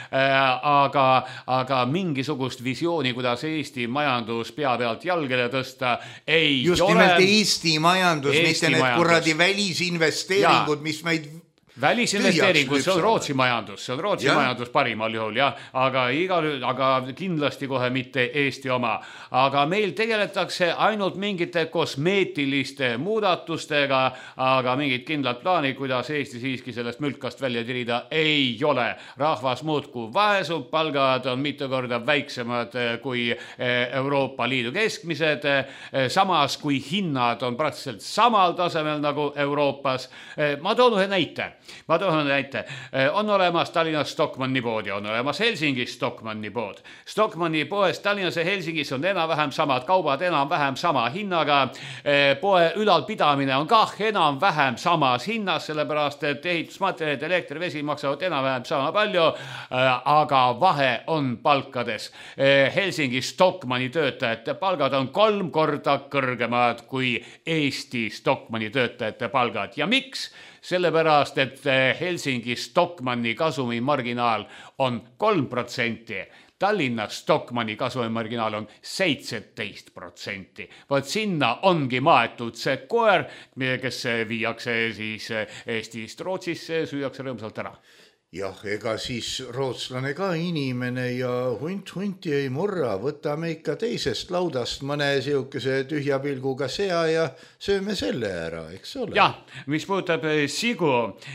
Aga, aga mingisugust visiooni, kuidas Eesti majandus pea pealt jalgele tõsta, ei Just ole. Just nimelt Eesti majandus, Eesti mitte need majandus. kuradi välisinvesteeringud, mis meid välisinvesteeringud, see on Rootsi majandus, see on Rootsi ja. majandus parimal juhul, jah, aga, igal, aga kindlasti kohe mitte Eesti oma. Aga meil tegeletakse ainult mingite kosmeetiliste muudatustega, aga mingid kindlad plaanid, kuidas Eesti siiski sellest mülkast välja tirida, ei ole. Rahvas muudku vaesub, palgad on mitu korda väiksemad kui Euroopa Liidu keskmised, samas kui hinnad on praktiliselt samal tasemel nagu Euroopas. Ma toon ühe näite. Ma toon näite. On olemas Tallinnas Stockmanni pood ja on olemas Helsingis Stockmanni pood. Stockmanni poes Tallinnas ja Helsingis on enam-vähem samad kaubad, enam-vähem sama hinnaga. Poe ülalpidamine on kah enam-vähem samas hinnas, sellepärast et ehitusmaterjalid, elekter, vesi maksavad enam-vähem sama palju, aga vahe on palkades. Helsingis Stockmanni töötajate palgad on kolm korda kõrgemad kui Eesti Stockmanni töötajate palgad. Ja miks? Sellepärast, et Helsingi Stockmanni kasumi marginaal on kolm protsenti. Tallinna Stockmanni kasumi marginaal on seitseteist protsenti. Vaat sinna ongi maetud see koer, kes viiakse siis Eestist Rootsisse, süüakse rõõmsalt ära. Jah, ega siis rootslane ka inimene ja hunt hunti ei murra. Võtame ikka teisest laudast mõne siukese tühja pilguga sea ja sööme selle ära, eks ole? Jah, mis puudutab sigu,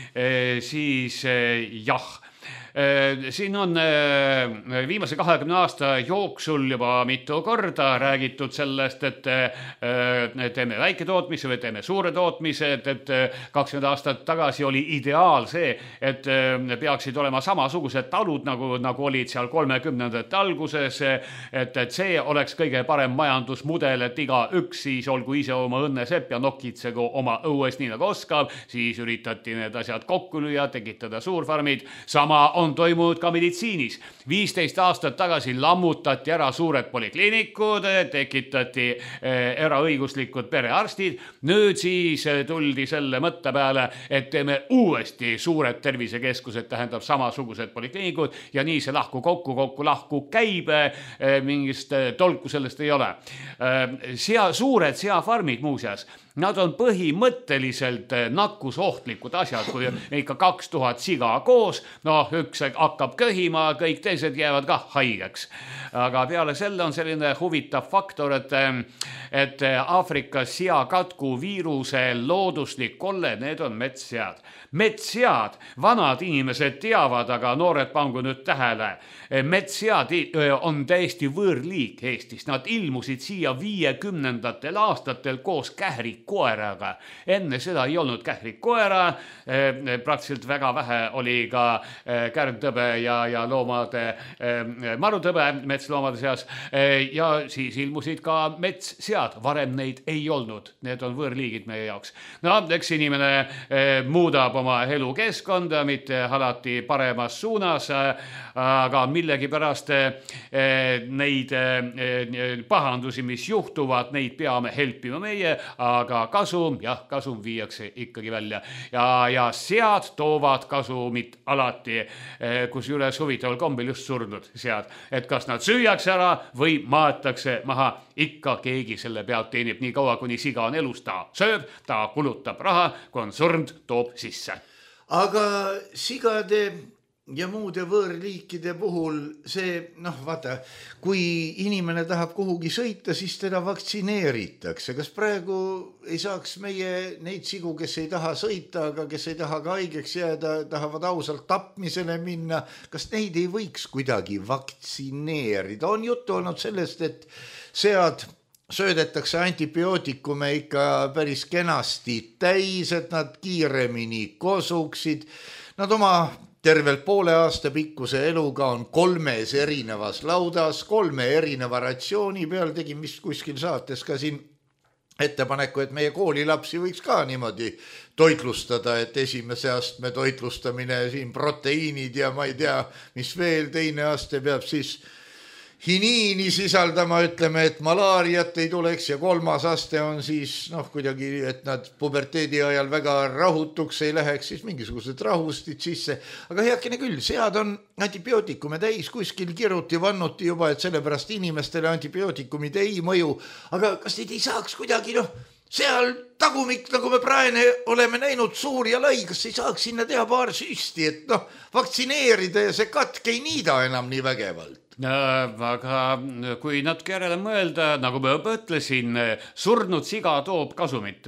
siis jah. Siin on viimase kahekümne aasta jooksul juba mitu korda räägitud sellest, et teeme väiketootmise või teeme suure tootmise, et kakskümmend aastat tagasi oli ideaal see, et peaksid olema samasugused talud, nagu, nagu olid seal kolmekümnendate alguses, et, et see oleks kõige parem majandusmudel, et iga üks siis olgu ise oma õnnesepp ja nokitsegu oma õues nii nagu oskab, siis üritati need asjad kokku lüüa, tekitada suurfarmid, sama on toimunud ka meditsiinis. viisteist aastat tagasi lammutati ära suured polikliinikud, tekitati eraõiguslikud perearstid. Nüüd siis tuldi selle mõtte peale, et teeme uuesti suured tervisekeskused, tähendab samasugused polikliinikud ja nii see lahku kokku, kokku lahku käib, mingist tolku sellest ei ole. Sea, suured seafarmid muuseas, nad on põhimõtteliselt nakkusohtlikud asjad, kui ikka kaks tuhat siga koos, no üks hakkab köhima, kõik teised jäävad ka haigeks. Aga peale selle on selline huvitav faktor, et, et Aafrika seakatku viiruse looduslik kolle, need on metssead. Metssead, vanad inimesed teavad, aga noored pangu nüüd tähele. Metssead on täiesti võõrliik Eestis. Nad ilmusid siia viiekümnendatel aastatel koos kährikkoeraga. Enne seda ei olnud kährikkoera, praktiliselt väga vähe oli ka kärntõbe ja, ja loomade marutõbe metsloomade seas ja siis ilmusid ka metssead. Varem neid ei olnud, need on võõrliigid meie jaoks. No, eks inimene muudab oma elukeskkonda, mitte alati paremas suunas, aga millegipärast neid pahandusi, mis juhtuvad, neid peame helpima meie, aga kasum, jah, kasum viiakse ikkagi välja. Ja, ja sead toovad kasumit alati, kus üles huvitaval kombel just surnud sead. Et kas nad süüakse ära või maatakse maha, ikka keegi selle pealt teenib nii kaua, kuni siga on elus, ta sööb, ta kulutab raha, kui on surnud, toob sisse. Aga sigade ja muude võõrliikide puhul see, noh vaata, kui inimene tahab kuhugi sõita, siis teda vaktsineeritakse. Kas praegu ei saaks meie neid sigu, kes ei taha sõita, aga kes ei taha ka haigeks jääda, tahavad ausalt tapmisele minna, kas neid ei võiks kuidagi vaktsineerida? On juttu olnud sellest, et sead söödetakse antibiootikume ikka päris kenasti täis, et nad kiiremini kosuksid. Nad oma tervelt poole aasta pikkuse eluga on kolmes erinevas laudas, kolme erineva ratsiooni peal, tegin vist kuskil saates ka siin ettepaneku, et meie koolilapsi võiks ka niimoodi toitlustada, et esimese astme toitlustamine, siin proteiinid ja ma ei tea, mis veel, teine aste peab siis hiniini sisaldama, ütleme, et malaariat ei tuleks ja kolmas aste on siis noh, kuidagi, et nad puberteedi ajal väga rahutuks ei läheks, siis mingisugused rahustid sisse. Aga heakene küll, sead on antibiootikume täis, kuskil kiruti vannuti juba, et sellepärast inimestele antibiootikumid ei mõju. Aga kas neid ei saaks kuidagi, noh, seal tagumik, nagu me praene oleme näinud suur ja lai, kas ei saaks sinna teha paar süsti, et noh, vaktsineerida ja see katk ei niida enam nii vägevalt? No, aga kui natuke järele mõelda, nagu ma mõtlesin, surnud siga toob kasumit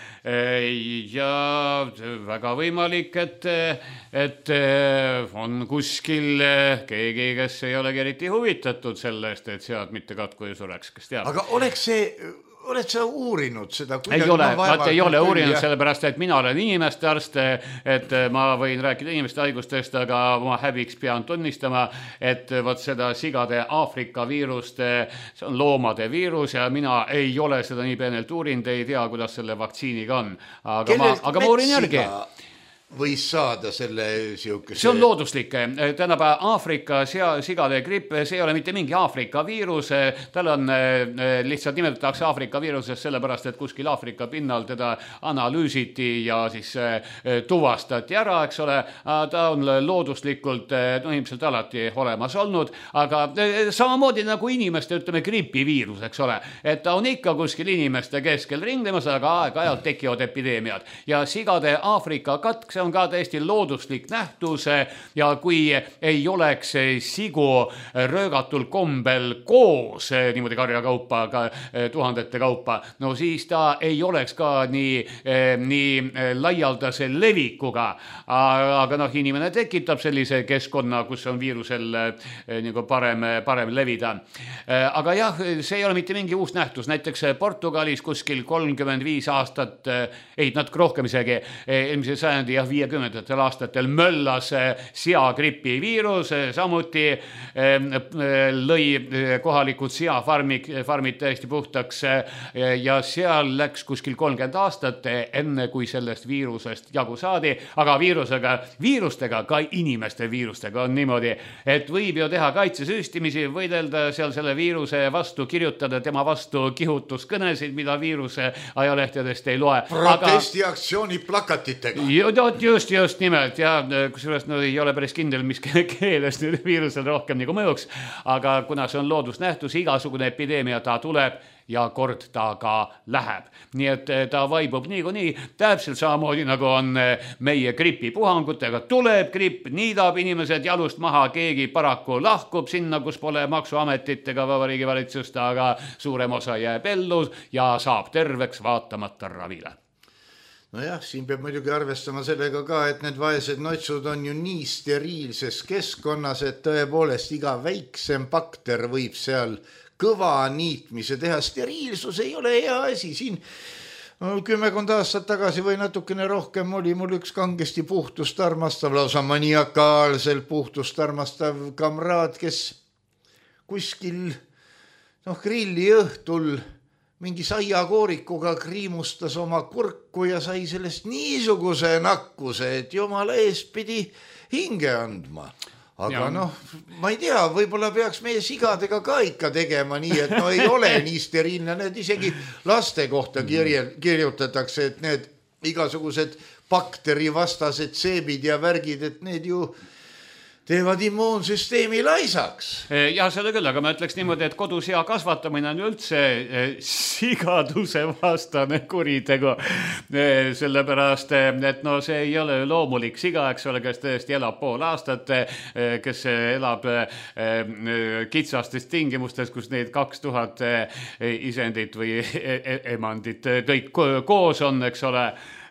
ja väga võimalik, et, et on kuskil keegi, kes ei olegi eriti huvitatud sellest, et sead mitte katku ei sureks, kes teab. Aga oleks see... Oled sa uurinud seda? Ei ole, vaat ei ole uurinud sellepärast, et mina olen inimeste arst, et ma võin rääkida inimeste haigustest, aga ma häbiks pean tunnistama, et vaat seda sigade Aafrika viirust, see on loomade viirus ja mina ei ole seda nii peenelt uurinud, ei tea, kuidas selle vaktsiiniga on. Aga ma, aga ma uurin järgi. Võis saada selle siukese... See on looduslik. Tänapäeva Aafrika sigade gripp, see ei ole mitte mingi Aafrika viirus. Tal on lihtsalt nimetatakse Aafrika viirusest sellepärast, et kuskil Aafrika pinnal teda analüüsiti ja siis tuvastati ära, eks ole. Ta on looduslikult no, ilmselt alati olemas olnud, aga samamoodi nagu inimeste, ütleme, gripiviirus, eks ole. Et ta on ikka kuskil inimeste keskel ringlemas, aga aeg-ajalt tekivad epideemiad. Ja sigade Aafrika katk, on ka täiesti looduslik nähtus ja kui ei oleks sigu röögatul kombel koos niimoodi karjakaupa, ka tuhandete kaupa, no siis ta ei oleks ka nii, nii laialdase levikuga. Aga noh, inimene tekitab sellise keskkonna, kus on viirusel nagu parem, parem levida. Aga jah, see ei ole mitte mingi uus nähtus. Näiteks Portugalis kuskil kolmkümmend viis aastat, ei natuke rohkem isegi, eelmise sajandi jah, viiekümnendatel aastatel möllas seagripi viirus, samuti lõi kohalikud seafarmid farmid täiesti puhtaks ja seal läks kuskil kolmkümmend aastat enne, kui sellest viirusest jagu saadi, aga viirusega, viirustega, ka inimeste viirustega on niimoodi, et võib ju teha kaitsesüstimisi, võidelda seal selle viiruse vastu, kirjutada tema vastu kihutuskõnesid, mida viiruse ajalehtedest ei loe. Protestiaktsiooni plakatitega. Just, just nimelt ja kusjuures no, ei ole päris kindel, mis keeles viirusel rohkem nagu mõjuks, aga kuna see on loodusnähtus, igasugune epideemia ta tuleb ja kord ta ka läheb. Nii et ta vaibub niikuinii täpselt samamoodi nagu on meie gripipuhangutega. Tuleb gripp, niidab inimesed jalust maha, keegi paraku lahkub sinna, kus pole maksuametitega vabariigi valitsust, aga suurem osa jääb ellu ja saab terveks vaatamata ravile. Nojah, siin peab muidugi arvestama sellega ka, et need vaesed notsud on ju nii steriilses keskkonnas, et tõepoolest iga väiksem bakter võib seal kõva niitmise teha. Steriilsus ei ole hea asi. Siin kümmekond aastat tagasi või natukene rohkem oli mul üks kangesti puhtust armastav, lausa maniakaalselt puhtust armastav kamraad, kes kuskil noh, grilli õhtul mingi saiakoorikuga kriimustas oma kurku ja sai sellest niisuguse nakkuse, et jumala eest pidi hinge andma. Aga ja. noh, ma ei tea, võib-olla peaks meie sigadega ka ikka tegema nii, et no ei ole nii steriilne, need isegi laste kohta kirje, kirjutatakse, et need igasugused bakterivastased seebid ja värgid, et need ju teevad immuunsüsteemi laisaks. Ja seda küll, aga ma ütleks niimoodi, et kodusea kasvatamine on üldse sigaduse vastane kuritegu. Sellepärast, et no see ei ole loomulik siga, eks ole, kes tõesti elab pool aastat, kes elab kitsastes tingimustes, kus neid kaks tuhat isendit või emandit kõik koos on, eks ole,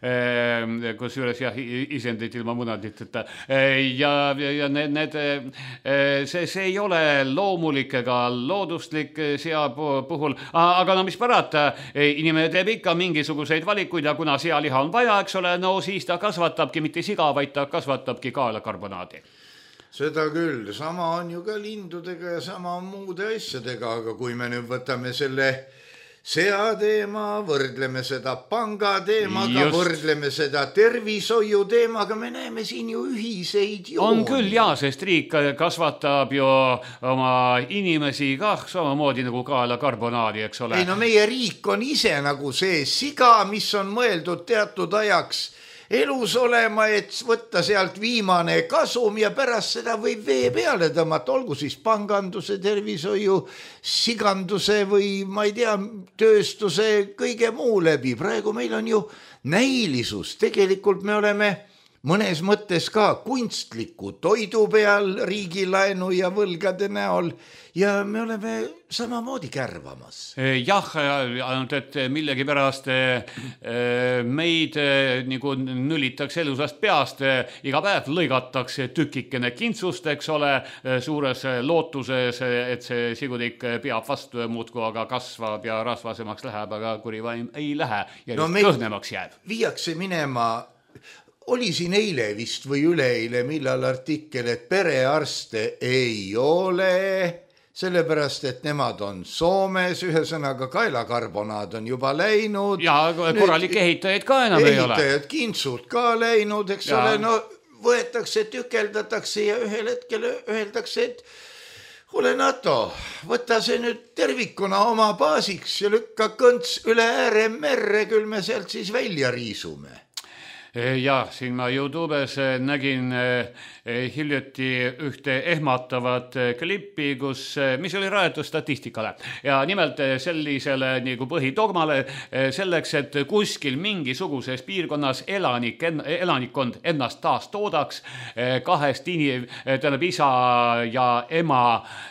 kus üles jah, isendid ilma munaditeta ja, ja need, need see, see ei ole loomulik ega looduslik sea puhul, aga no mis parata, inimene teeb ikka mingisuguseid valikuid ja kuna sealiha on vaja, eks ole, no siis ta kasvatabki mitte siga, vaid ta kasvatabki kaelakarbonaadi. Seda küll, sama on ju ka lindudega ja sama on muude asjadega, aga kui me nüüd võtame selle seateema, võrdleme seda pangateemaga, võrdleme seda tervishoiu teemaga, me näeme siin ju ühiseid jooni. On küll jaa, sest riik kasvatab ju oma inimesi kah samamoodi nagu kaela karbonaadi, eks ole. Ei no meie riik on ise nagu see siga, mis on mõeldud teatud ajaks elus olema, et võtta sealt viimane kasum ja pärast seda võib vee peale tõmmata, olgu siis panganduse, tervishoiu, siganduse või ma ei tea, tööstuse, kõige muu läbi. Praegu meil on ju näilisus, tegelikult me oleme mõnes mõttes ka kunstliku toidu peal riigilaenu ja võlgade näol ja me oleme samamoodi kärvamas. Jah, ainult et millegi pärast meid nagu nülitakse elusast peast, iga päev lõigatakse tükikene kintsust, eks ole, suures lootuses, et see sigudik peab vastu muudku, aga kasvab ja rasvasemaks läheb, aga kurivaim ei lähe ja no kõhnemaks jääb. Viiakse minema oli siin eile vist või üleeile, millal artikkel, et perearste ei ole, sellepärast, et nemad on Soomes, ühesõnaga kaelakarbonaad on juba läinud. Ja korralik ehitajaid ka enam ei ole. Ehitajad, kintsud ka läinud, eks ja. ole, no võetakse, tükeldatakse ja ühel hetkel öeldakse, et ole NATO, võta see nüüd tervikuna oma baasiks ja lükka kõnts üle ääre merre, küll me sealt siis välja riisume. Ja, siin ma YouTubes nägin hiljuti ühte ehmatavat klippi, kus, mis oli rajatud statistikale. Ja nimelt sellisele nagu põhidogmale selleks, et kuskil mingisuguses piirkonnas elanik, elanikkond ennast taas toodaks, kahest inim, tähendab isa ja ema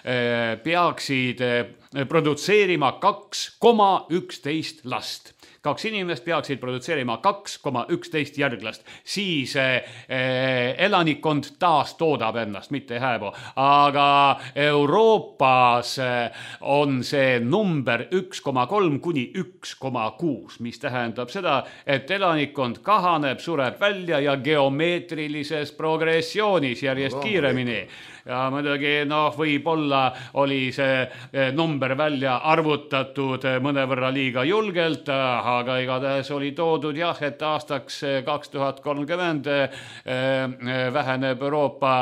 peaksid produtseerima kaks koma üksteist last. Kaks inimest peaksid produtseerima kaks koma üksteist järglast, siis eh, elanikkond taas toodab ennast, mitte hääbu. Aga Euroopas on see number üks koma kolm kuni üks koma kuus, mis tähendab seda, et elanikkond kahaneb, sureb välja ja geomeetrilises progressioonis järjest kiiremini. Ja muidugi, noh, võib-olla oli see number välja arvutatud mõnevõrra liiga julgelt, aga igatahes oli toodud jah, et aastaks kaks tuhat kolmkümmend väheneb Euroopa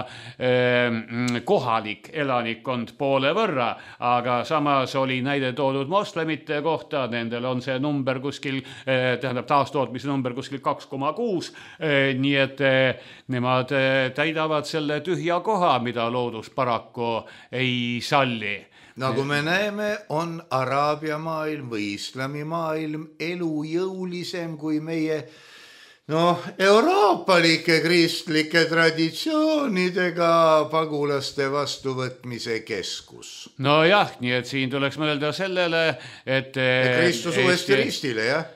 kohalik elanikkond poole võrra, aga samas oli näide toodud moslemite kohta, nendel on see number kuskil, tähendab taastootmise number kuskil kaks koma kuus, nii et nemad täidavad selle tühja koha, mida loodus paraku ei salli. Nagu me näeme, on Araabia maailm või islami maailm elujõulisem kui meie no, euroopalike kristlike traditsioonidega pagulaste vastuvõtmise keskus. No jah, nii et siin tuleks mõelda sellele, et Kristus uuesti ristile, jah?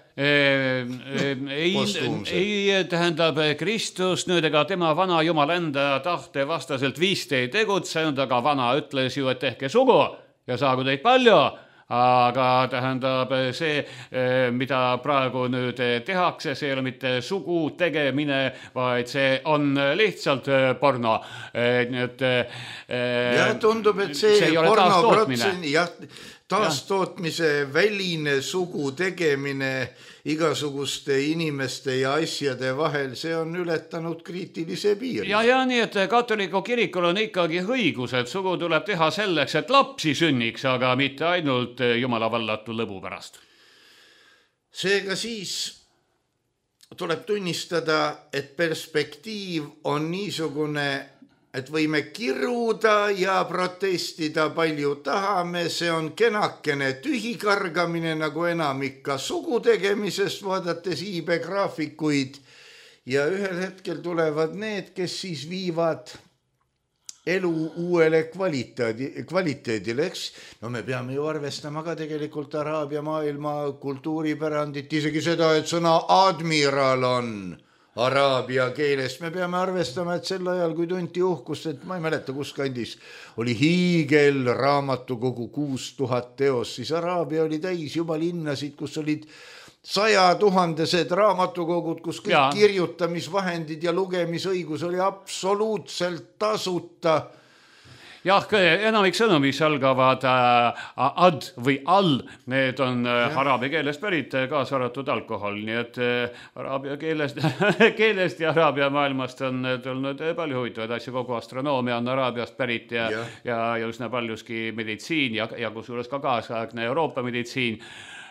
ei, ei tähendab Kristus nüüd ega tema vana Jumal enda tahte vastaselt vist ei tegutsenud, aga vana ütles ju, et tehke sugu ja saagu teid palju, aga tähendab see, mida praegu nüüd tehakse, see ei ole mitte sugu tegemine, vaid see on lihtsalt porno. Nii et, ja tundub, et see, see porno protsent, jah, taastootmise väline sugu tegemine igasuguste inimeste ja asjade vahel, see on ületanud kriitilise piiri. Ja, ja nii, et katoliku kirikul on ikkagi õigus, et sugu tuleb teha selleks, et lapsi sünniks, aga mitte ainult Jumala vallatu lõbu pärast. Seega siis tuleb tunnistada, et perspektiiv on niisugune, et võime kiruda ja protestida palju tahame, see on kenakene tühikargamine, nagu enamik ka sugu tegemisest, vaadates iibegraafikuid. Ja ühel hetkel tulevad need, kes siis viivad elu uuele kvaliteedi, kvaliteedile, eks? No me peame ju arvestama ka tegelikult Araabia maailma kultuuripärandit, isegi seda, et sõna admiral on araabia keelest. Me peame arvestama, et sel ajal, kui tunti uhkust, et ma ei mäleta, kus kandis oli hiigel raamatukogu kuus tuhat teos, siis Araabia oli täis juba linnasid, kus olid saja tuhandesed raamatukogud, kus kõik ja. kirjutamisvahendid ja lugemisõigus oli absoluutselt tasuta. Jah, enamik sõnu, mis algavad äh, ad või all, need on äh, araabia keelest pärit, kaasa arvatud alkohol, nii et äh, araabia keelest, keelest ja araabia maailmast on tulnud palju huvitavaid asju, kogu astronoomia on araabiast pärit ja, ja. ja, ja üsna paljuski meditsiin ja, ja kusjuures ka kaasaegne Euroopa meditsiin.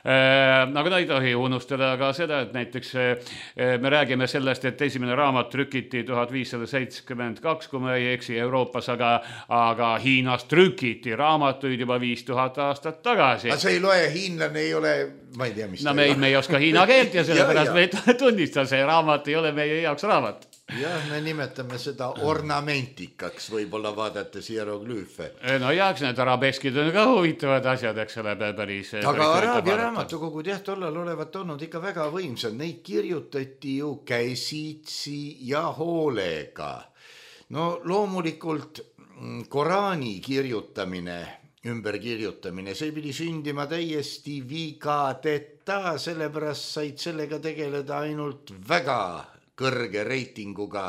Aga no ei tohi unustada ka seda, et näiteks me räägime sellest, et esimene raamat trükiti tuhat viissada seitsekümmend kaks, kui ma ei eksi Euroopas, aga, aga Hiinas trükiti raamatuid juba viis tuhat aastat tagasi. Aga see ei loe, hiinlane ei ole, ma ei tea, mis no me ei, me ei oska hiina keelt ja sellepärast me ei tunnista, see raamat ei ole meie jaoks raamat. Jah, me nimetame seda ornamentikaks, võib-olla vaadates hieroglüüfe. No jah, need arabeskid on ka huvitavad asjad, eks ole, päris. Aga araabia raamatukogud jah, tollal olevat olnud ikka väga võimsad. Neid kirjutati ju käsitsi ja hoolega. No loomulikult Koraani kirjutamine, ümberkirjutamine, see pidi sündima täiesti vigadeta, sellepärast said sellega tegeleda ainult väga kõrge reitinguga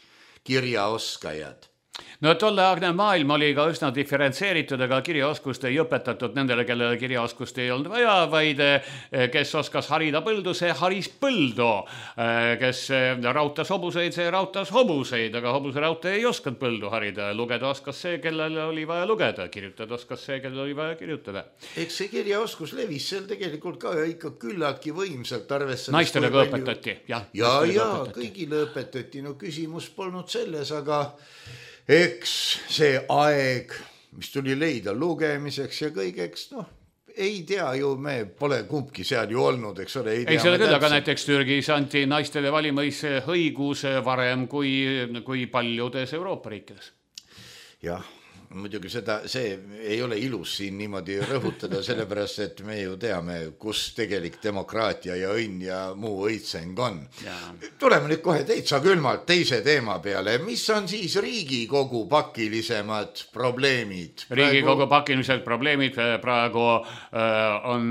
kirjaoskajad. No tolleaegne maailm oli ka üsna diferentseeritud, aga kirjaoskust ei õpetatud nendele, kellele kirjaoskust ei olnud vaja, vaid kes oskas harida põldu, see haris põldu. Kes rautas hobuseid, see rautas hobuseid, aga hobuse raute ei osanud põldu harida. Lugeda oskas see, kellele oli vaja lugeda, kirjutada oskas see, kellele oli vaja kirjutada. Eks see kirjaoskus levis seal tegelikult ka ikka küllaltki võimsalt arvestades. Naistele ka õpetati. Ja, ja, ja kõigile õpetati. No küsimus polnud selles, aga eks see aeg, mis tuli leida lugemiseks ja kõigeks, noh, ei tea ju, me pole kumbki seal ju olnud, eks ole. Ei, ei selle küll, aga näiteks Türgis anti naistele valimise õigus varem kui, kui paljudes Euroopa riikides. Jah, muidugi seda, see ei ole ilus siin niimoodi rõhutada, sellepärast, et me ju teame, kus tegelik demokraatia ja õnn ja muu õitseng on. Ja. Tuleme nüüd kohe täitsa külmalt teise teema peale. Mis on siis Riigikogu pakilisemad probleemid? Riigikogu pakilised probleemid praegu äh, on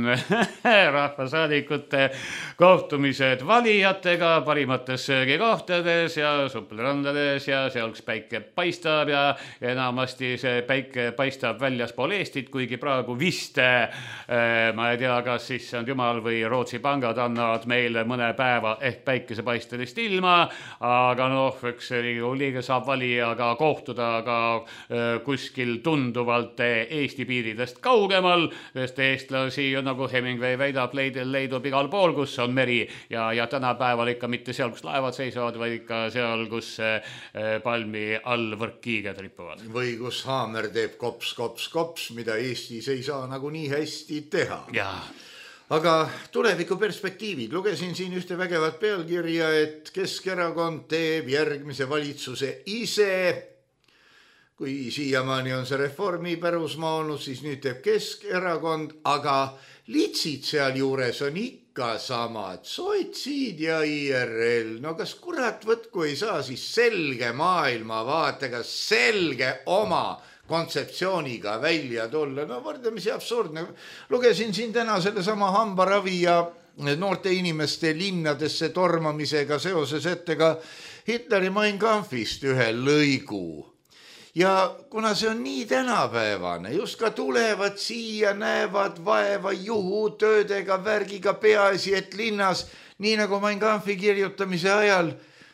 rahvasaadikute kohtumised valijatega parimates söögikohtades ja suplerandades ja seal, kus päike paistab ja enamasti see päike paistab väljaspool Eestit, kuigi praegu vist äh, ma ei tea, kas siis on Jumal või Rootsi pangad annavad meile mõne päeva ehk päikesepaistelist ilma, aga noh, üks Riigikogu liige saab valijaga kohtuda ka äh, kuskil tunduvalt Eesti piiridest kaugemal, sest eestlasi, nagu Hemingway väidab, leidub, leidub igal pool, kus on meri ja, ja tänapäeval ikka mitte seal, kus laevad seisavad, vaid ikka seal, kus äh, palmi all võrkkiiged rippuvad. Või kus haamer teeb kops, kops, kops, mida Eestis ei saa nagu nii hästi teha. Ja. Aga tuleviku perspektiivid. Lugesin siin ühte vägevat pealkirja, et Keskerakond teeb järgmise valitsuse ise. Kui siiamaani on see reformi pärusmaa olnud, siis nüüd teeb Keskerakond, aga litsid seal juures on ikka samad. Sotsid ja I R L. No kas kurat võtku ei saa siis selge maailma vaatega, selge oma kontseptsiooniga välja tulla. No võrdlemisi absurdne. Lugesin siin täna selle sama hambaravi ja noorte inimeste linnadesse tormamisega seoses ette ka Hitleri Mein Kampfist ühe lõigu. Ja kuna see on nii tänapäevane, just ka tulevad siia, näevad vaeva juhutöödega, värgiga peaasi, et linnas, nii nagu Mein Kampfi kirjutamise ajal,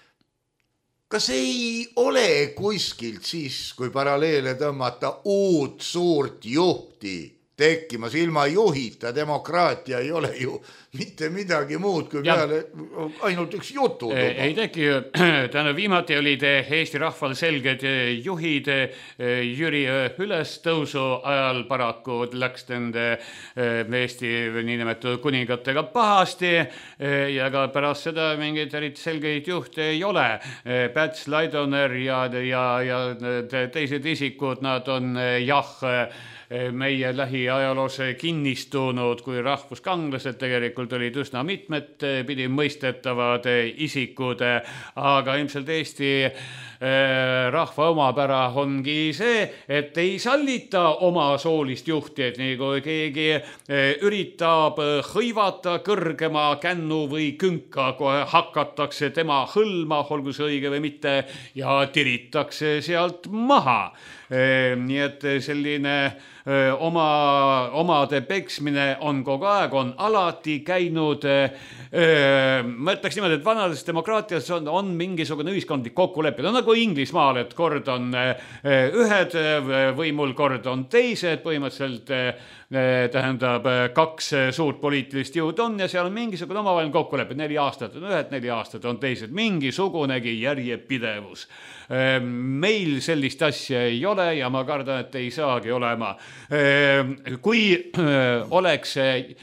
kas ei ole kuskilt siis, kui paralleele tõmmata uut suurt juhti tekkimas, ilma juhita demokraatia ei ole ju mitte midagi muud kui peale ainult üks jutu. Ei teki, täna viimati olid Eesti rahval selged juhid Jüri ülestõusu ajal paraku läks nende Eesti niinimetatud kuningatega pahasti ja ka pärast seda mingeid eriti selgeid juhte ei ole. Päts, Laidoner ja, ja, ja teised isikud, nad on jah meie lähiajaloos kinnistunud, kui rahvuskanglased tegelikult olid üsna mitmed pidi mõistetavad isikud, aga ilmselt Eesti rahva omapära ongi see, et ei sallita oma soolist juhti, et nii kui keegi üritab hõivata kõrgema kännu või künka, kohe hakatakse tema hõlma, olgu see õige või mitte, ja tiritakse sealt maha. Nii et selline oma, omade peksmine on kogu aeg, on alati käinud. Ma ütleks niimoodi, et vanades demokraatias on, on mingisugune ühiskondlik kokkulepe. No nagu Inglismaal, et kord on ühed võimul, kord on teised, põhimõtteliselt tähendab kaks suurt poliitilist jõud on ja seal on mingisugune omavaheline kokkulepe. Neli aastat on ühed, neli aastat on teised. Mingisugunegi järjepidevus. Meil sellist asja ei ole ja ma kardan, et ei saagi olema. Kui oleks,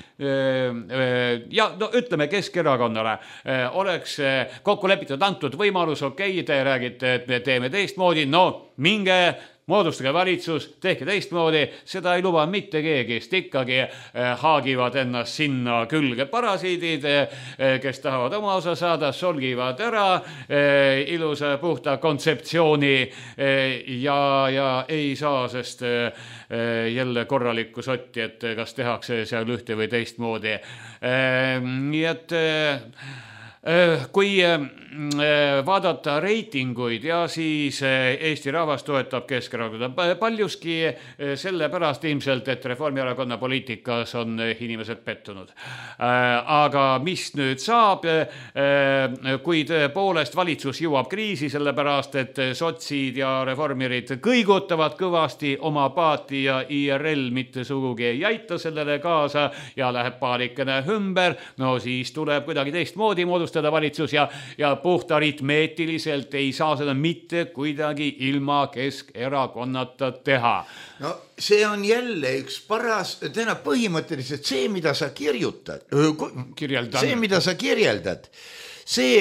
ja no ütleme Keskerakonnale, oleks kokku lepitud antud võimalus, okei, te räägite, et me teeme teistmoodi, no minge moodustage valitsus, tehke teistmoodi, seda ei luba mitte keegi, sest ikkagi haagivad ennast sinna külge parasiidid, kes tahavad oma osa saada, solgivad ära ilusa puhta kontseptsiooni ja, ja ei saa, sest jälle korralikku sotti, et kas tehakse seal ühte või teistmoodi. Nii et kui vaadata reitinguid ja siis Eesti rahvas toetab Keskerakonda paljuski sellepärast ilmselt, et Reformierakonna poliitikas on inimesed pettunud. Aga mis nüüd saab, kui tõepoolest valitsus jõuab kriisi sellepärast, et sotsid ja reformirid kõigutavad kõvasti oma paati ja I R L mitte sugugi ei aita sellele kaasa ja läheb paarikene ümber, no siis tuleb kuidagi teistmoodi moodustada valitsus ja, ja puht aritmeetiliselt ei saa seda mitte kuidagi ilma Keskerakonnata teha. No see on jälle üks paras, täna põhimõtteliselt see, mida sa kirjutad, Kirjeldan. see, mida sa kirjeldad, see,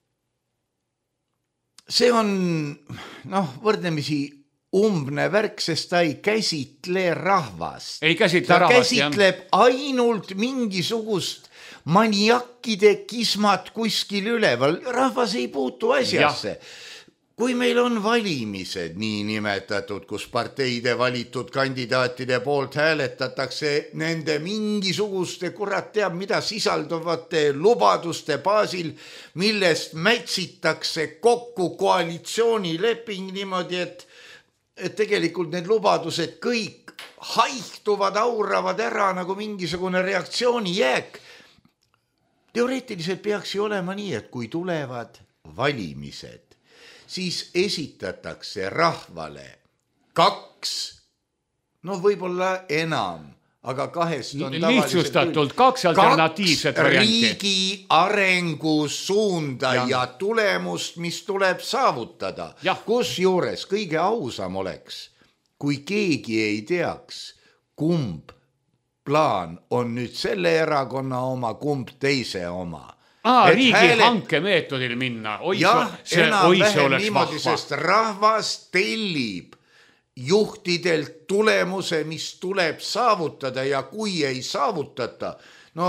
see on noh, võrdlemisi umbne värk, sest ta ei käsitle rahvast. Ei käsitle ta rahvast, käsitleb jah. Ainult mingisugust maniakkide kismat kuskil üleval. Rahvas ei puutu asjasse. Ja. Kui meil on valimised nii nimetatud, kus parteide valitud kandidaatide poolt hääletatakse nende mingisuguste kurat teab mida sisalduvate lubaduste baasil, millest mätsitakse kokku koalitsioonileping niimoodi, et, et tegelikult need lubadused kõik haihtuvad, auravad ära nagu mingisugune reaktsioonijääk. Teoreetiliselt peaks ju olema nii, et kui tulevad valimised, siis esitatakse rahvale kaks, no võib-olla enam, aga kahest on lihtsustatult kaks alternatiivset kaks varianti. Riigi arengusuunda ja. ja tulemust, mis tuleb saavutada. Kus juures kõige ausam oleks, kui keegi ei teaks, kumb plaan on nüüd selle erakonna oma, kumb teise oma. Aa, riigi hääle... hanke meetodil minna. Oi, jah, see, enam oi, vähem niimoodi, sest rahvas tellib juhtidelt tulemuse, mis tuleb saavutada ja kui ei saavutata, no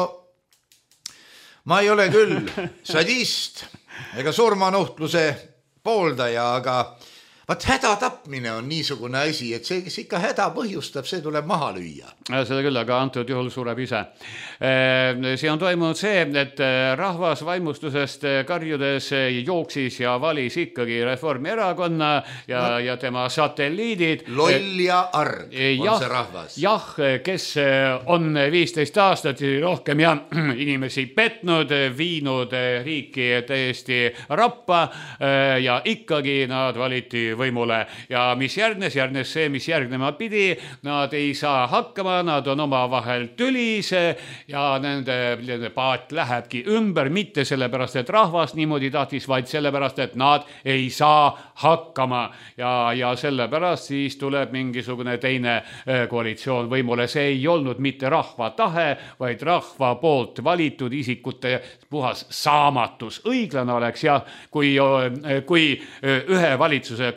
ma ei ole küll sadist ega surmanuhtluse pooldaja, aga vaat häda tapmine on niisugune asi, et see, kes ikka häda põhjustab, see tuleb maha lüüa. Seda küll, aga antud juhul sureb ise. See on toimunud see, et rahvas vaimustusest karjudes jooksis ja valis ikkagi Reformierakonna ja, no. ja tema satelliidid. Loll ja arg on jah, see rahvas. Jah, kes on viisteist aastat rohkem ja inimesi petnud, viinud riiki täiesti rappa ja ikkagi nad valiti võimule ja mis järgnes, järgnes see, mis järgnema pidi, nad ei saa hakkama, nad on oma vahel tülis ja nende, nende paat lähebki ümber, mitte sellepärast, et rahvas niimoodi tahtis, vaid sellepärast, et nad ei saa hakkama ja, ja sellepärast siis tuleb mingisugune teine koalitsioon võimule. See ei olnud mitte rahva tahe, vaid rahva poolt valitud isikute puhas saamatus. Õiglane oleks ja kui, kui ühe valitsuse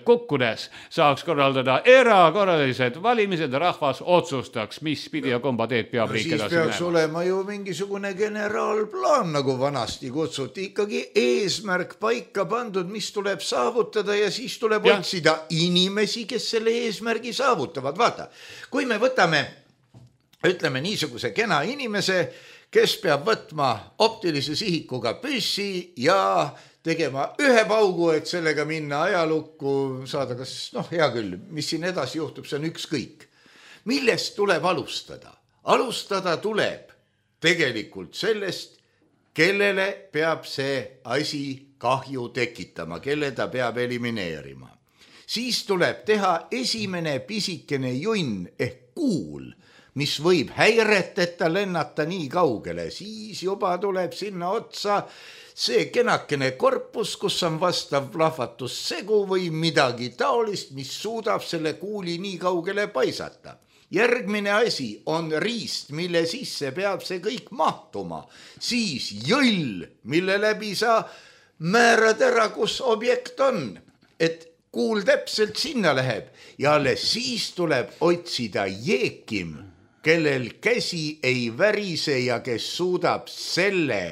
kukkudes saaks korraldada erakorralised valimised, rahvas otsustaks, mis pidi ja komba teed peab no, riik edasi minema. Siis peaks olema ju mingisugune generaalplaan, nagu vanasti kutsuti, ikkagi eesmärk paika pandud, mis tuleb saavutada ja siis tuleb ja. otsida inimesi, kes selle eesmärgi saavutavad. Vaata, kui me võtame, ütleme niisuguse kena inimese, kes peab võtma optilise sihikuga püssi ja tegema ühe paugu, et sellega minna ajalukku, saada kas, noh, hea küll, mis siin edasi juhtub, see on ükskõik. Millest tuleb alustada? Alustada tuleb tegelikult sellest, kellele peab see asi kahju tekitama, kelle ta peab elimineerima. Siis tuleb teha esimene pisikene junn ehk kuul, mis võib häireteta lennata nii kaugele. Siis juba tuleb sinna otsa see kenakene korpus, kus on vastav plahvatussegu või midagi taolist, mis suudab selle kuuli nii kaugele paisata. Järgmine asi on riist, mille sisse peab see kõik mahtuma. Siis jõll, mille läbi sa määrad ära, kus objekt on, et kuul täpselt sinna läheb. Ja alles siis tuleb otsida jeekim, kellel käsi ei värise ja kes suudab selle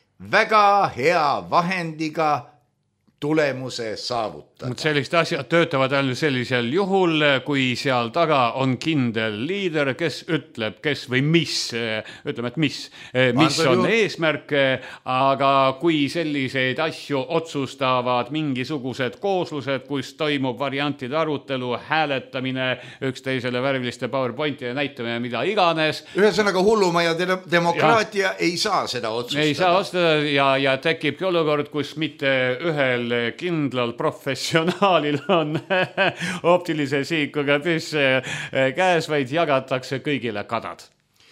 väga hea vahendiga tulemuse saavutada. Sellist asjad töötavad ainult sellisel juhul, kui seal taga on kindel liider, kes ütleb, kes või mis, ütleme, et mis, mis on eesmärk, aga kui selliseid asju otsustavad mingisugused kooslused, kus toimub variantide arutelu, hääletamine, üksteisele värviliste PowerPointi ja näitamine, mida iganes. Ühesõnaga hulluma ja demokraatia ja. ei saa seda otsustada. Ei saa otsustada ja, ja tekibki olukord, kus mitte ühel kindlal professionaalil on optilise siikuga püss käes, vaid jagatakse kõigile kadad.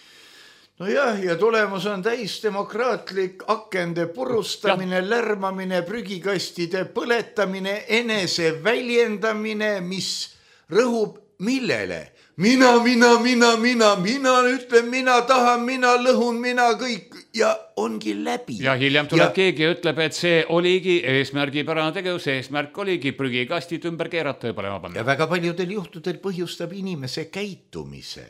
No jah, ja tulemus on täis demokraatlik akende purustamine, ja. lärmamine, prügikastide põletamine, enese väljendamine, mis rõhub millele? Mina, mina, mina, mina, mina ütlen, mina tahan, mina lõhun, mina kõik ja ongi läbi. Ja hiljem tuleb ja... keegi ja ütleb, et see oligi eesmärgipärane tegevus, eesmärk oligi prügikastid ümber keerata ja põlema panna. Ja väga paljudel juhtudel põhjustab inimese käitumise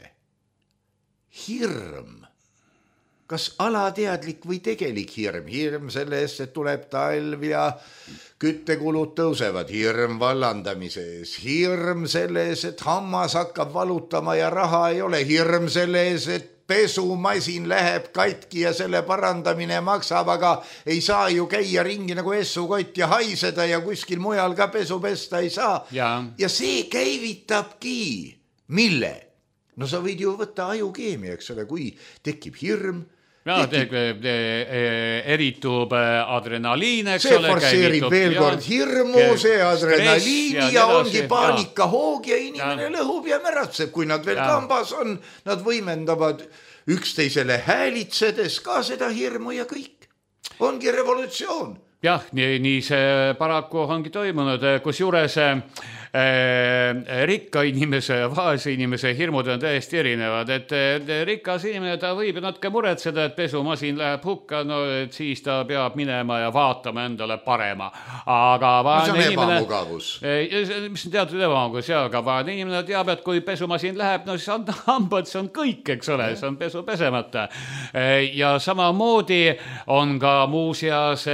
hirm. Kas alateadlik või tegelik hirm? Hirm selle eest, et tuleb talv ja küttekulud tõusevad. Hirm vallandamise ees. Hirm selle ees, et hammas hakkab valutama ja raha ei ole. Hirm selle ees, et pesumasin läheb katki ja selle parandamine maksab, aga ei saa ju käia ringi nagu essukott ja haiseda ja kuskil mujal ka pesu pesta ei saa. Ja, ja see käivitabki mille? No sa võid ju võtta ajukeemia, eks ole, kui tekib hirm. Ja, te, te, eritub adrenaliin, eks see ole. See forsseerib veel ja, kord hirmu, see adrenaliini ja, ja ongi paanikahoog ja inimene ja. lõhub ja märatseb. Kui nad veel ja. kambas on, nad võimendavad üksteisele häälitsedes ka seda hirmu ja kõik. Ongi revolutsioon. Jah, nii, nii see paraku ongi toimunud, kus juures rikka inimese ja vaese inimese hirmud on täiesti erinevad, et rikas inimene ta võib natuke muretseda, et pesumasin läheb hukka, no et siis ta peab minema ja vaatama endale parema, aga vaene no, inimene ebamugavus. mis on teatud ebamugavus, ja, aga vaene inimene teab, et kui pesumasin läheb, no siis on hambad, see on kõik, eks ole, see on pesu pesemata ja samamoodi on ka muuseas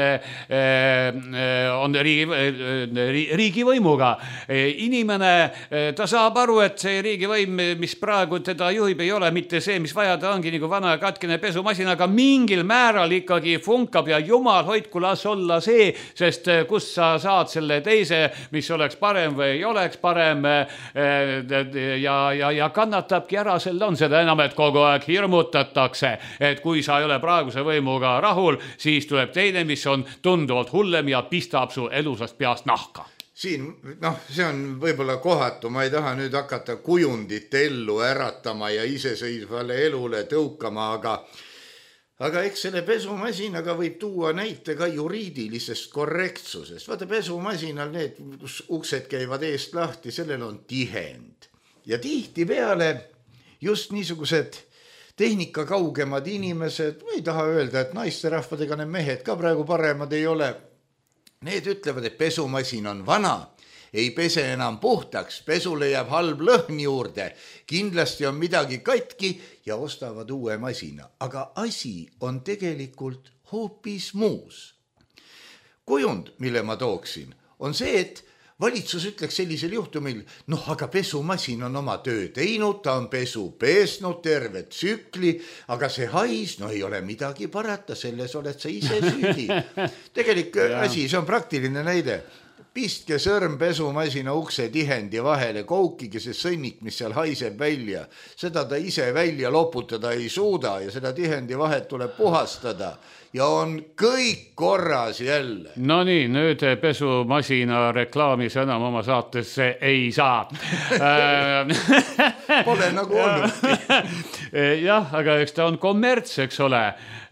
on riigi, riigivõimuga inimene, ta saab aru, et see riigivõim, mis praegu teda juhib, ei ole mitte see, mis vajada ongi nagu vana katkine pesumasin, aga mingil määral ikkagi funkab ja jumal hoidku las olla see, sest kus sa saad selle teise, mis oleks parem või ei oleks parem ja, ja, ja kannatabki ära, selle on seda enam, et kogu aeg hirmutatakse, et kui sa ei ole praeguse võimuga rahul, siis tuleb teine, mis on tunduvalt hullem ja pistab su elusast peast nahka. Siin, noh, see on võib-olla kohatu, ma ei taha nüüd hakata kujundit ellu äratama ja iseseisvale elule tõukama, aga, aga eks selle pesumasinaga võib tuua näite ka juriidilisest korrektsusest. Vaata, pesumasinal need, kus uksed käivad eest lahti, sellel on tihend. Ja tihti peale just niisugused tehnika kaugemad inimesed, ma ei taha öelda, et naisterahvadega need mehed ka praegu paremad ei ole. Need ütlevad, et pesumasin on vana, ei pese enam puhtaks, pesule jääb halb lõhn juurde, kindlasti on midagi katki ja ostavad uue masina. Aga asi on tegelikult hoopis muus. Kujund, mille ma tooksin, on see, et valitsus ütleks sellisel juhtumil, noh, aga pesumasin on oma töö teinud, ta on pesu peesnud terve tsükli, aga see hais, no ei ole midagi parata, selles oled sa ise süüdi. Tegelik asi, see on praktiline näide. Pistke sõrm pesumasina ukse tihendi vahele, koukige see sõnnik, mis seal haiseb välja. Seda ta ise välja loputada ei suuda ja seda tihendi vahet tuleb puhastada. Ja on kõik korras jälle. No nii, nüüd pesumasina reklaamis enam oma saatesse ei saa. Pole nagu olnud. Jah, aga eks ta on kommerts, eks ole.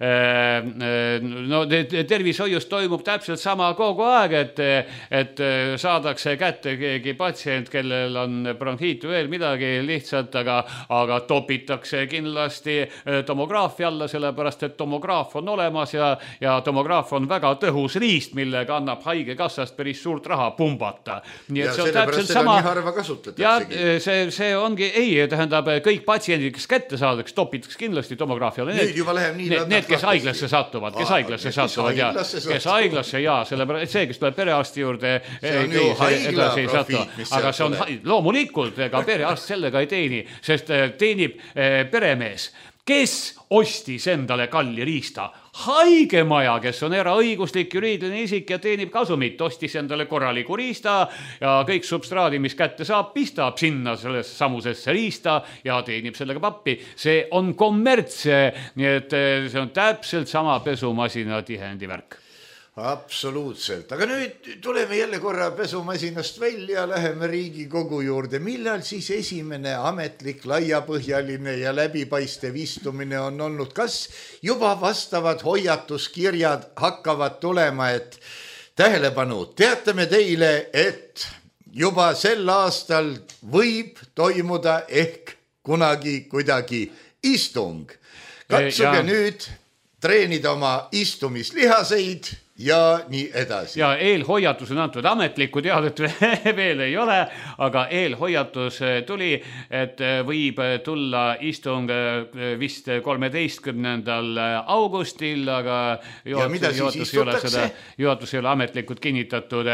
No tervishoius toimub täpselt sama kogu aeg, et, et saadakse kätte keegi patsient, kellel on bronhiit veel midagi lihtsalt, aga, aga topitakse kindlasti tomograafia alla, sellepärast, et tomograaf on olemas ja, ja tomograaf on väga tõhus riist, millega annab haigekassast päris suurt raha pumbata. Nii, ja sellepärast seda sama... nii harva kasutataksegi. Ja see, see ongi, ei, tähendab, kõik patsiendid, kes kätte saadaks, topitakse kindlasti tomograafiale. Nüüd juba läheb nii, need, need, kes haiglasse satuvad, kes haiglasse satuvad ja kes haiglasse ja sellepärast, see, kes tuleb perearsti juurde, see on haigla profiit, mis aga see on loomulikult, ega perearst sellega ei teeni, sest teenib peremees, kes ostis endale kalli riista. Haigemaja, kes on eraõiguslik juriidiline isik ja teenib kasumit, ostis endale korraliku riista ja kõik substraadi, mis kätte saab, pistab sinna selles samusesse riista ja teenib sellega pappi. See on kommerts, nii et see on täpselt sama pesumasina tihendi värk. Absoluutselt, aga nüüd tuleme jälle korra pesumasinast välja, läheme Riigikogu juurde. Millal siis esimene ametlik, laiapõhjaline ja läbipaistev istumine on olnud? Kas juba vastavad hoiatuskirjad hakkavad tulema, et tähelepanu, teatame teile, et juba sel aastal võib toimuda ehk kunagi kuidagi istung. Katsuge ja. Nüüd treenida oma istumislihaseid ja nii edasi. Ja eelhoiatus on antud, ametlikku teadet veel ei ole, aga eelhoiatus tuli, et võib tulla istung vist kolmeteistkümnendal augustil, aga juhatus, juhatus, ei ole seda, juhatus ei ole ametlikult kinnitatud.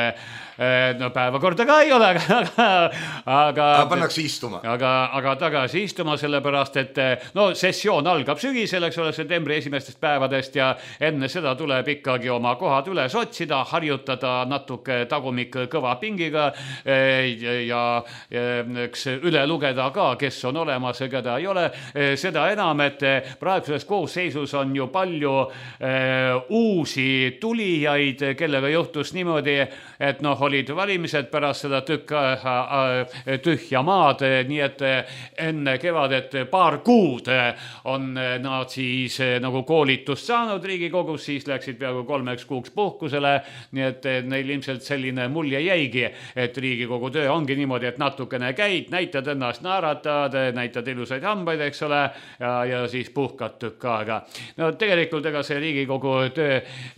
No päevakorda ka ei ole, aga, aga, pannakse istuma. Aga, aga tagasi istuma, sellepärast, et no sessioon algab sügisel, eks ole, septembri esimestest päevadest ja enne seda tuleb ikkagi oma kohad üles otsida, harjutada natuke tagumik kõva pingiga ja eks üle lugeda ka, kes on olemas ja keda ei ole. Seda enam, et praeguses koosseisus on ju palju uusi tulijaid, kellega juhtus niimoodi, et noh, olid valimised pärast seda tükk tühja maad, nii et enne kevadet paar kuud on nad siis nagu koolitust saanud Riigikogus, siis läksid peaaegu kolmeks kuuks puhkusele, nii et neil ilmselt selline mulje jäigi, et Riigikogu töö ongi niimoodi, et natukene käid, näitad ennast, naeratad, näitad ilusaid hambaid, eks ole, ja, ja siis puhkad tükk aega. No tegelikult ega see Riigikogu töö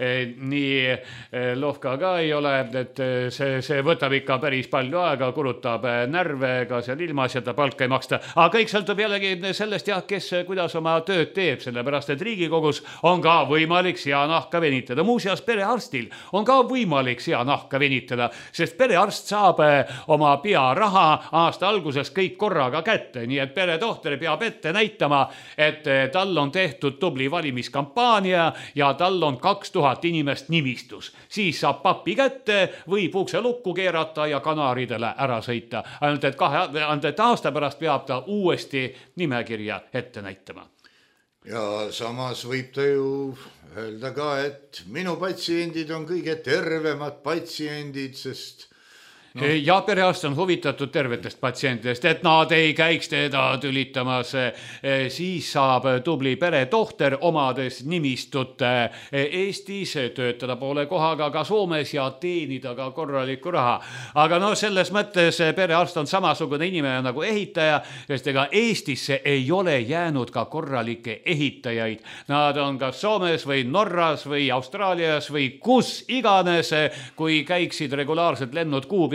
nii lohka ka ei ole, et see, see võtab ikka päris palju aega, kulutab närve, ka seal ilmas ja ta palka ei maksta. Aga kõik sõltub jällegi sellest, jah, kes kuidas oma tööd teeb, sellepärast, et Riigikogus on ka võimalik sea nahka venitada. Muuseas, perearstil on ka võimalik sea nahka venitada, sest perearst saab oma pearaha aasta alguses kõik korraga kätte, nii et peretohter peab ette näitama, et tal on tehtud tubli valimiskampaania ja tal on kaks tuhat inimest nimistus. Siis saab papi kätte, võib ukse lukku keerata ja kanaaridele ära sõita. Ainult et, kahe, ainult et aasta pärast peab ta uuesti nimekirja ette näitama. Ja samas võib ta ju öelda ka, et minu patsiendid on kõige tervemad patsiendid, sest No. Ja perearst on huvitatud tervetest patsientidest, et nad ei käiks teda tülitamas. Siis saab tubli peretohter omades nimistut Eestis, töötada poole kohaga ka Soomes ja teenida ka korralikku raha. Aga no selles mõttes perearst on samasugune inimene nagu ehitaja, sest ega Eestisse ei ole jäänud ka korralikke ehitajaid. Nad on kas Soomes või Norras või Austraalias või kus iganes, kui käiksid regulaarselt lennud kuu peal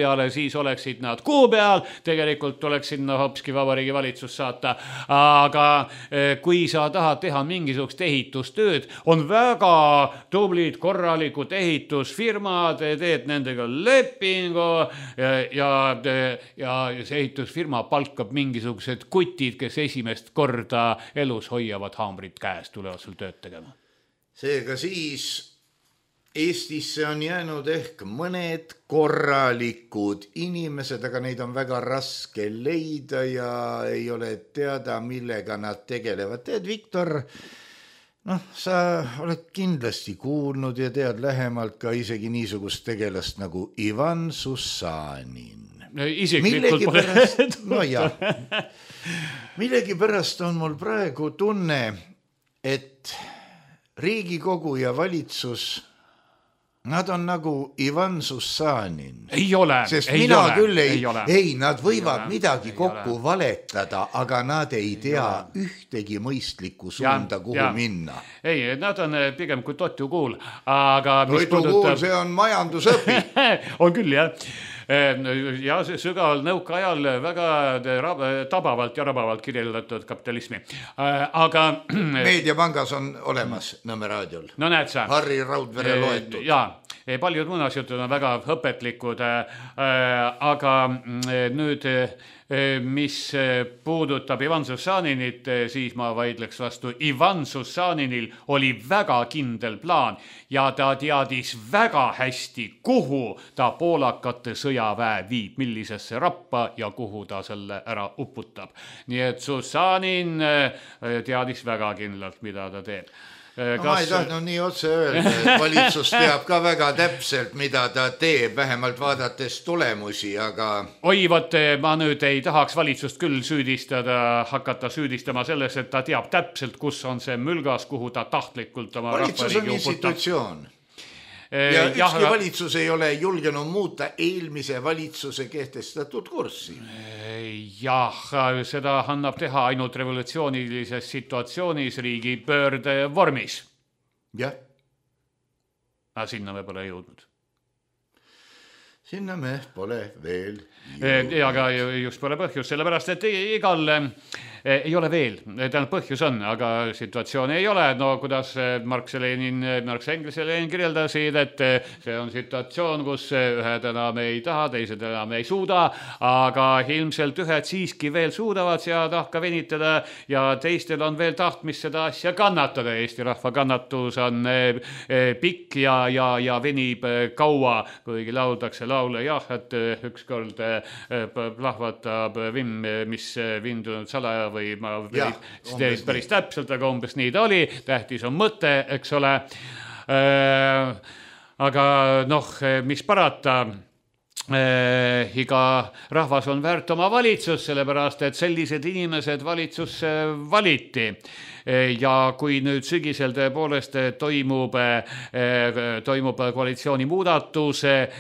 peale, siis oleksid nad kuu peal, tegelikult tuleks sinna hopski Vabariigi Valitsus saata. Aga kui sa tahad teha mingisugust ehitustööd, on väga tublid korralikud ehitusfirmad, teed nendega lepingu ja, ja, ja see ehitusfirma palkab mingisugused kutid, kes esimest korda elus hoiavad haamrit käes, tulevad sul tööd tegema. Seega siis Eestisse on jäänud ehk mõned korralikud inimesed, aga neid on väga raske leida ja ei ole teada, millega nad tegelevad. Tead, Viktor, noh, sa oled kindlasti kuulnud ja tead lähemalt ka isegi niisugust tegelast nagu Ivan Sussanin. Isiklikult pole. No jah, millegi pärast on mul praegu tunne, et Riigikogu ja valitsus, nad on nagu Ivan Sussanin. Ei ole. Sest ei mina ole, küll ei, ei, ei, nad võivad ei midagi ei kokku ole. valetada, aga nad ei tea ei ühtegi mõistlikku suunda, ja, kuhu ja. minna. Ei, nad on pigem kui Totu kuul. Aga mis Totu puudutab... kuul, see on majandusõpi. on küll, jah. Ja sügaval nõuka ajal väga tabavalt ja rabavalt kirjeldatud kapitalismi. Aga Meediapangas on olemas Nõmme raadiol. No näed sa. Harri Raudvere loetud. Jaa, paljud muinasjutud on väga õpetlikud, aga nüüd mis puudutab Ivan Sussaninit, siis ma vaidleks vastu. Ivan Sussaninil oli väga kindel plaan ja ta teadis väga hästi, kuhu ta poolakate sõjaväe viib, millisesse rappa ja kuhu ta selle ära uputab. Nii et Sussanin teadis väga kindlalt, mida ta teeb. No, Kas... ma ei tahtnud nii otse öelda, et valitsus teab ka väga täpselt, mida ta teeb, vähemalt vaadates tulemusi, aga... Oi, võt, ma nüüd ei tahaks valitsust küll süüdistada, hakata süüdistama selles, et ta teab täpselt, kus on see mülgas, kuhu ta tahtlikult oma valitsus on institutsioon. Ja ükski ja, valitsus ei ole julgenud muuta eelmise valitsuse kehtestatud kurssi. Jah, seda annab teha ainult revolutsioonilises situatsioonis riigipöörde vormis. Jah. Aga sinna me pole jõudnud. Sinna me pole veel jõudnud. Ja aga just pole põhjus, sellepärast, et igal ei ole veel. Tähendab, põhjus on, aga situatsioon ei ole. No kuidas Marx ja Lenin, Marx ja Engels ja Lenin kirjeldasid, et see on situatsioon, kus ühed enam ei taha, teised enam ei suuda, aga ilmselt ühed siiski veel suudavad sead ahka venitada ja teistel on veel tahtmist seda asja kannatada. Eesti rahva kannatus on pikk ja, ja, ja venib kaua, kuigi lauldakse laule, jah, et ükskord plahvatab vimm, mis vindunud salaja või ma ja, päris, päris täpselt, aga umbes nii ta oli, tähtis on mõte, eks ole. Äh, aga noh, mis parata, äh, iga rahvas on väärt oma valitsus, sellepärast, et sellised inimesed valitsusse valiti. Ja kui nüüd sügisel tõepoolest toimub, toimub koalitsiooni muudatus,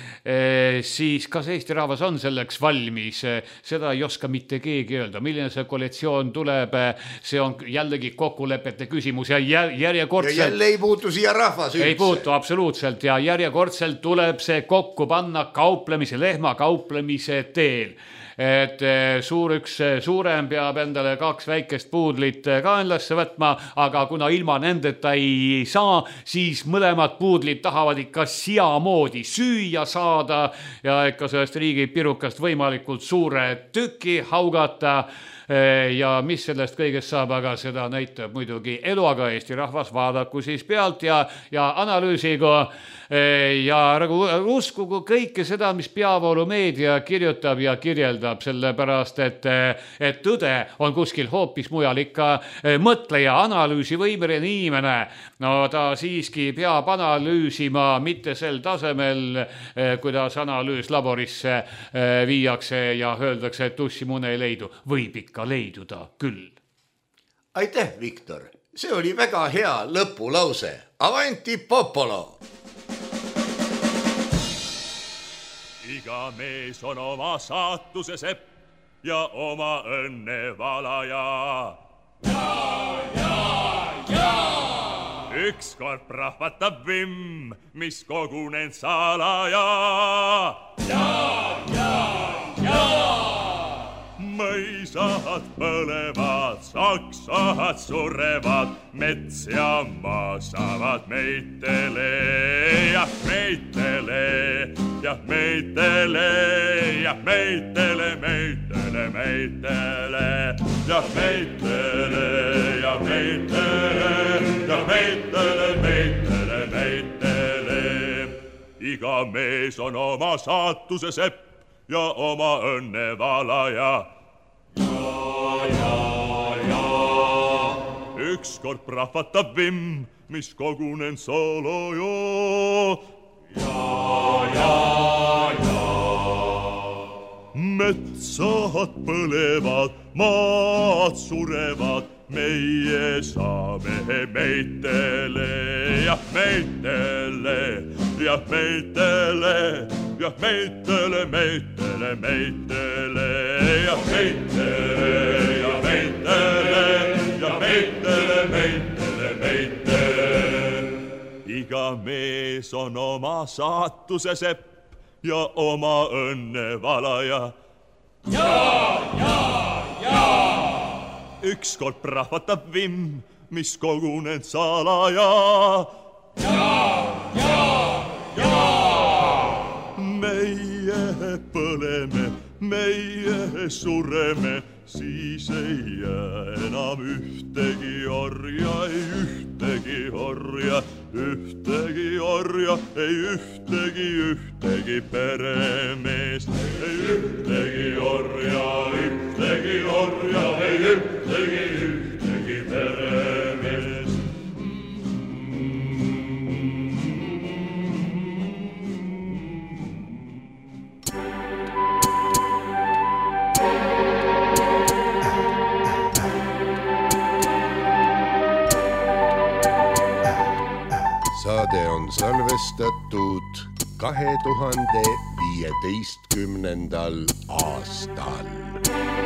siis kas Eesti rahvas on selleks valmis? Seda ei oska mitte keegi öelda. Milline see koalitsioon tuleb, see on jällegi kokkulepete küsimus ja järjekordselt... Ja jälle ei puutu siia rahvas üldse. Ei puutu absoluutselt ja järjekordselt tuleb see kokku panna kauplemise, lehma kauplemise teel. Et suur üks suurem peab endale kaks väikest puudlit ka enlasse võtma, aga kuna ilma nendeta ei saa, siis mõlemad puudlid tahavad ikka siamoodi süüa saada ja ikka sellest riigi pirukast võimalikult suure tüki haugata. Ja mis sellest kõigest saab, aga seda näitab muidugi elu, aga Eesti rahvas vaadaku siis pealt ja, ja analüüsigu ja nagu uskugu kõike seda, mis peavoolumeedia kirjutab ja kirjeldab, sellepärast, et, et tõde on kuskil hoopis mujal ikka mõtleja, analüüsivõimeline inimene. No ta siiski peab analüüsima mitte sel tasemel, kuidas analüüs laborisse viiakse ja öeldakse, et ussimune ei leidu. Võib ikka leiduda küll. Aitäh, Viktor. See oli väga hea lõpulause. Avanti popolo! Iga mees on oma saatuse sepp ja oma õnne valaja. Ja, ja, ja! ükskord prahvatab vimm, mis kogunen salaja. Ja, ja, ja! Mõisad põlevad, saksad surevad, mets ja maa saavad meitele. Jah, meitele, jah, meitele, jah, meitele, meitele, meitele. Jah, meitele, jah, meitele, jah, meitele, meitele, meitele. Iga mees on oma saatuse sepp ja oma õnne valaja. Ja, ja, ja. Ükskord prahvatab vimm, mis kogunen salaja. Ja, ja, ja. Metsad põlevad, maad surevad, meie saame meitele. Jah, meitele, jah, meitele, jah, meitele, meitele, meitele. Jah, meitele, jah, meitele, jah, meitele, meitele, meitele. Iga mees on oma saatuse sepp ja oma õnne valaja. Ja, ja, ja! Ükskord prahvatab vimm, mis kogunen salaja. Ja, ja, ja! Meie põleme, meie sureme, siis ei jää enam ühtegi orja, ei ühtegi orja, ühtegi orja, ei ühtegi, ühtegi peremeest, ei ühtegi orja, ühtegi orja, ei ühtegi, ühtegi peremeest. Saade on salvestatud kahe tuhande viieteistkümnendal aastal.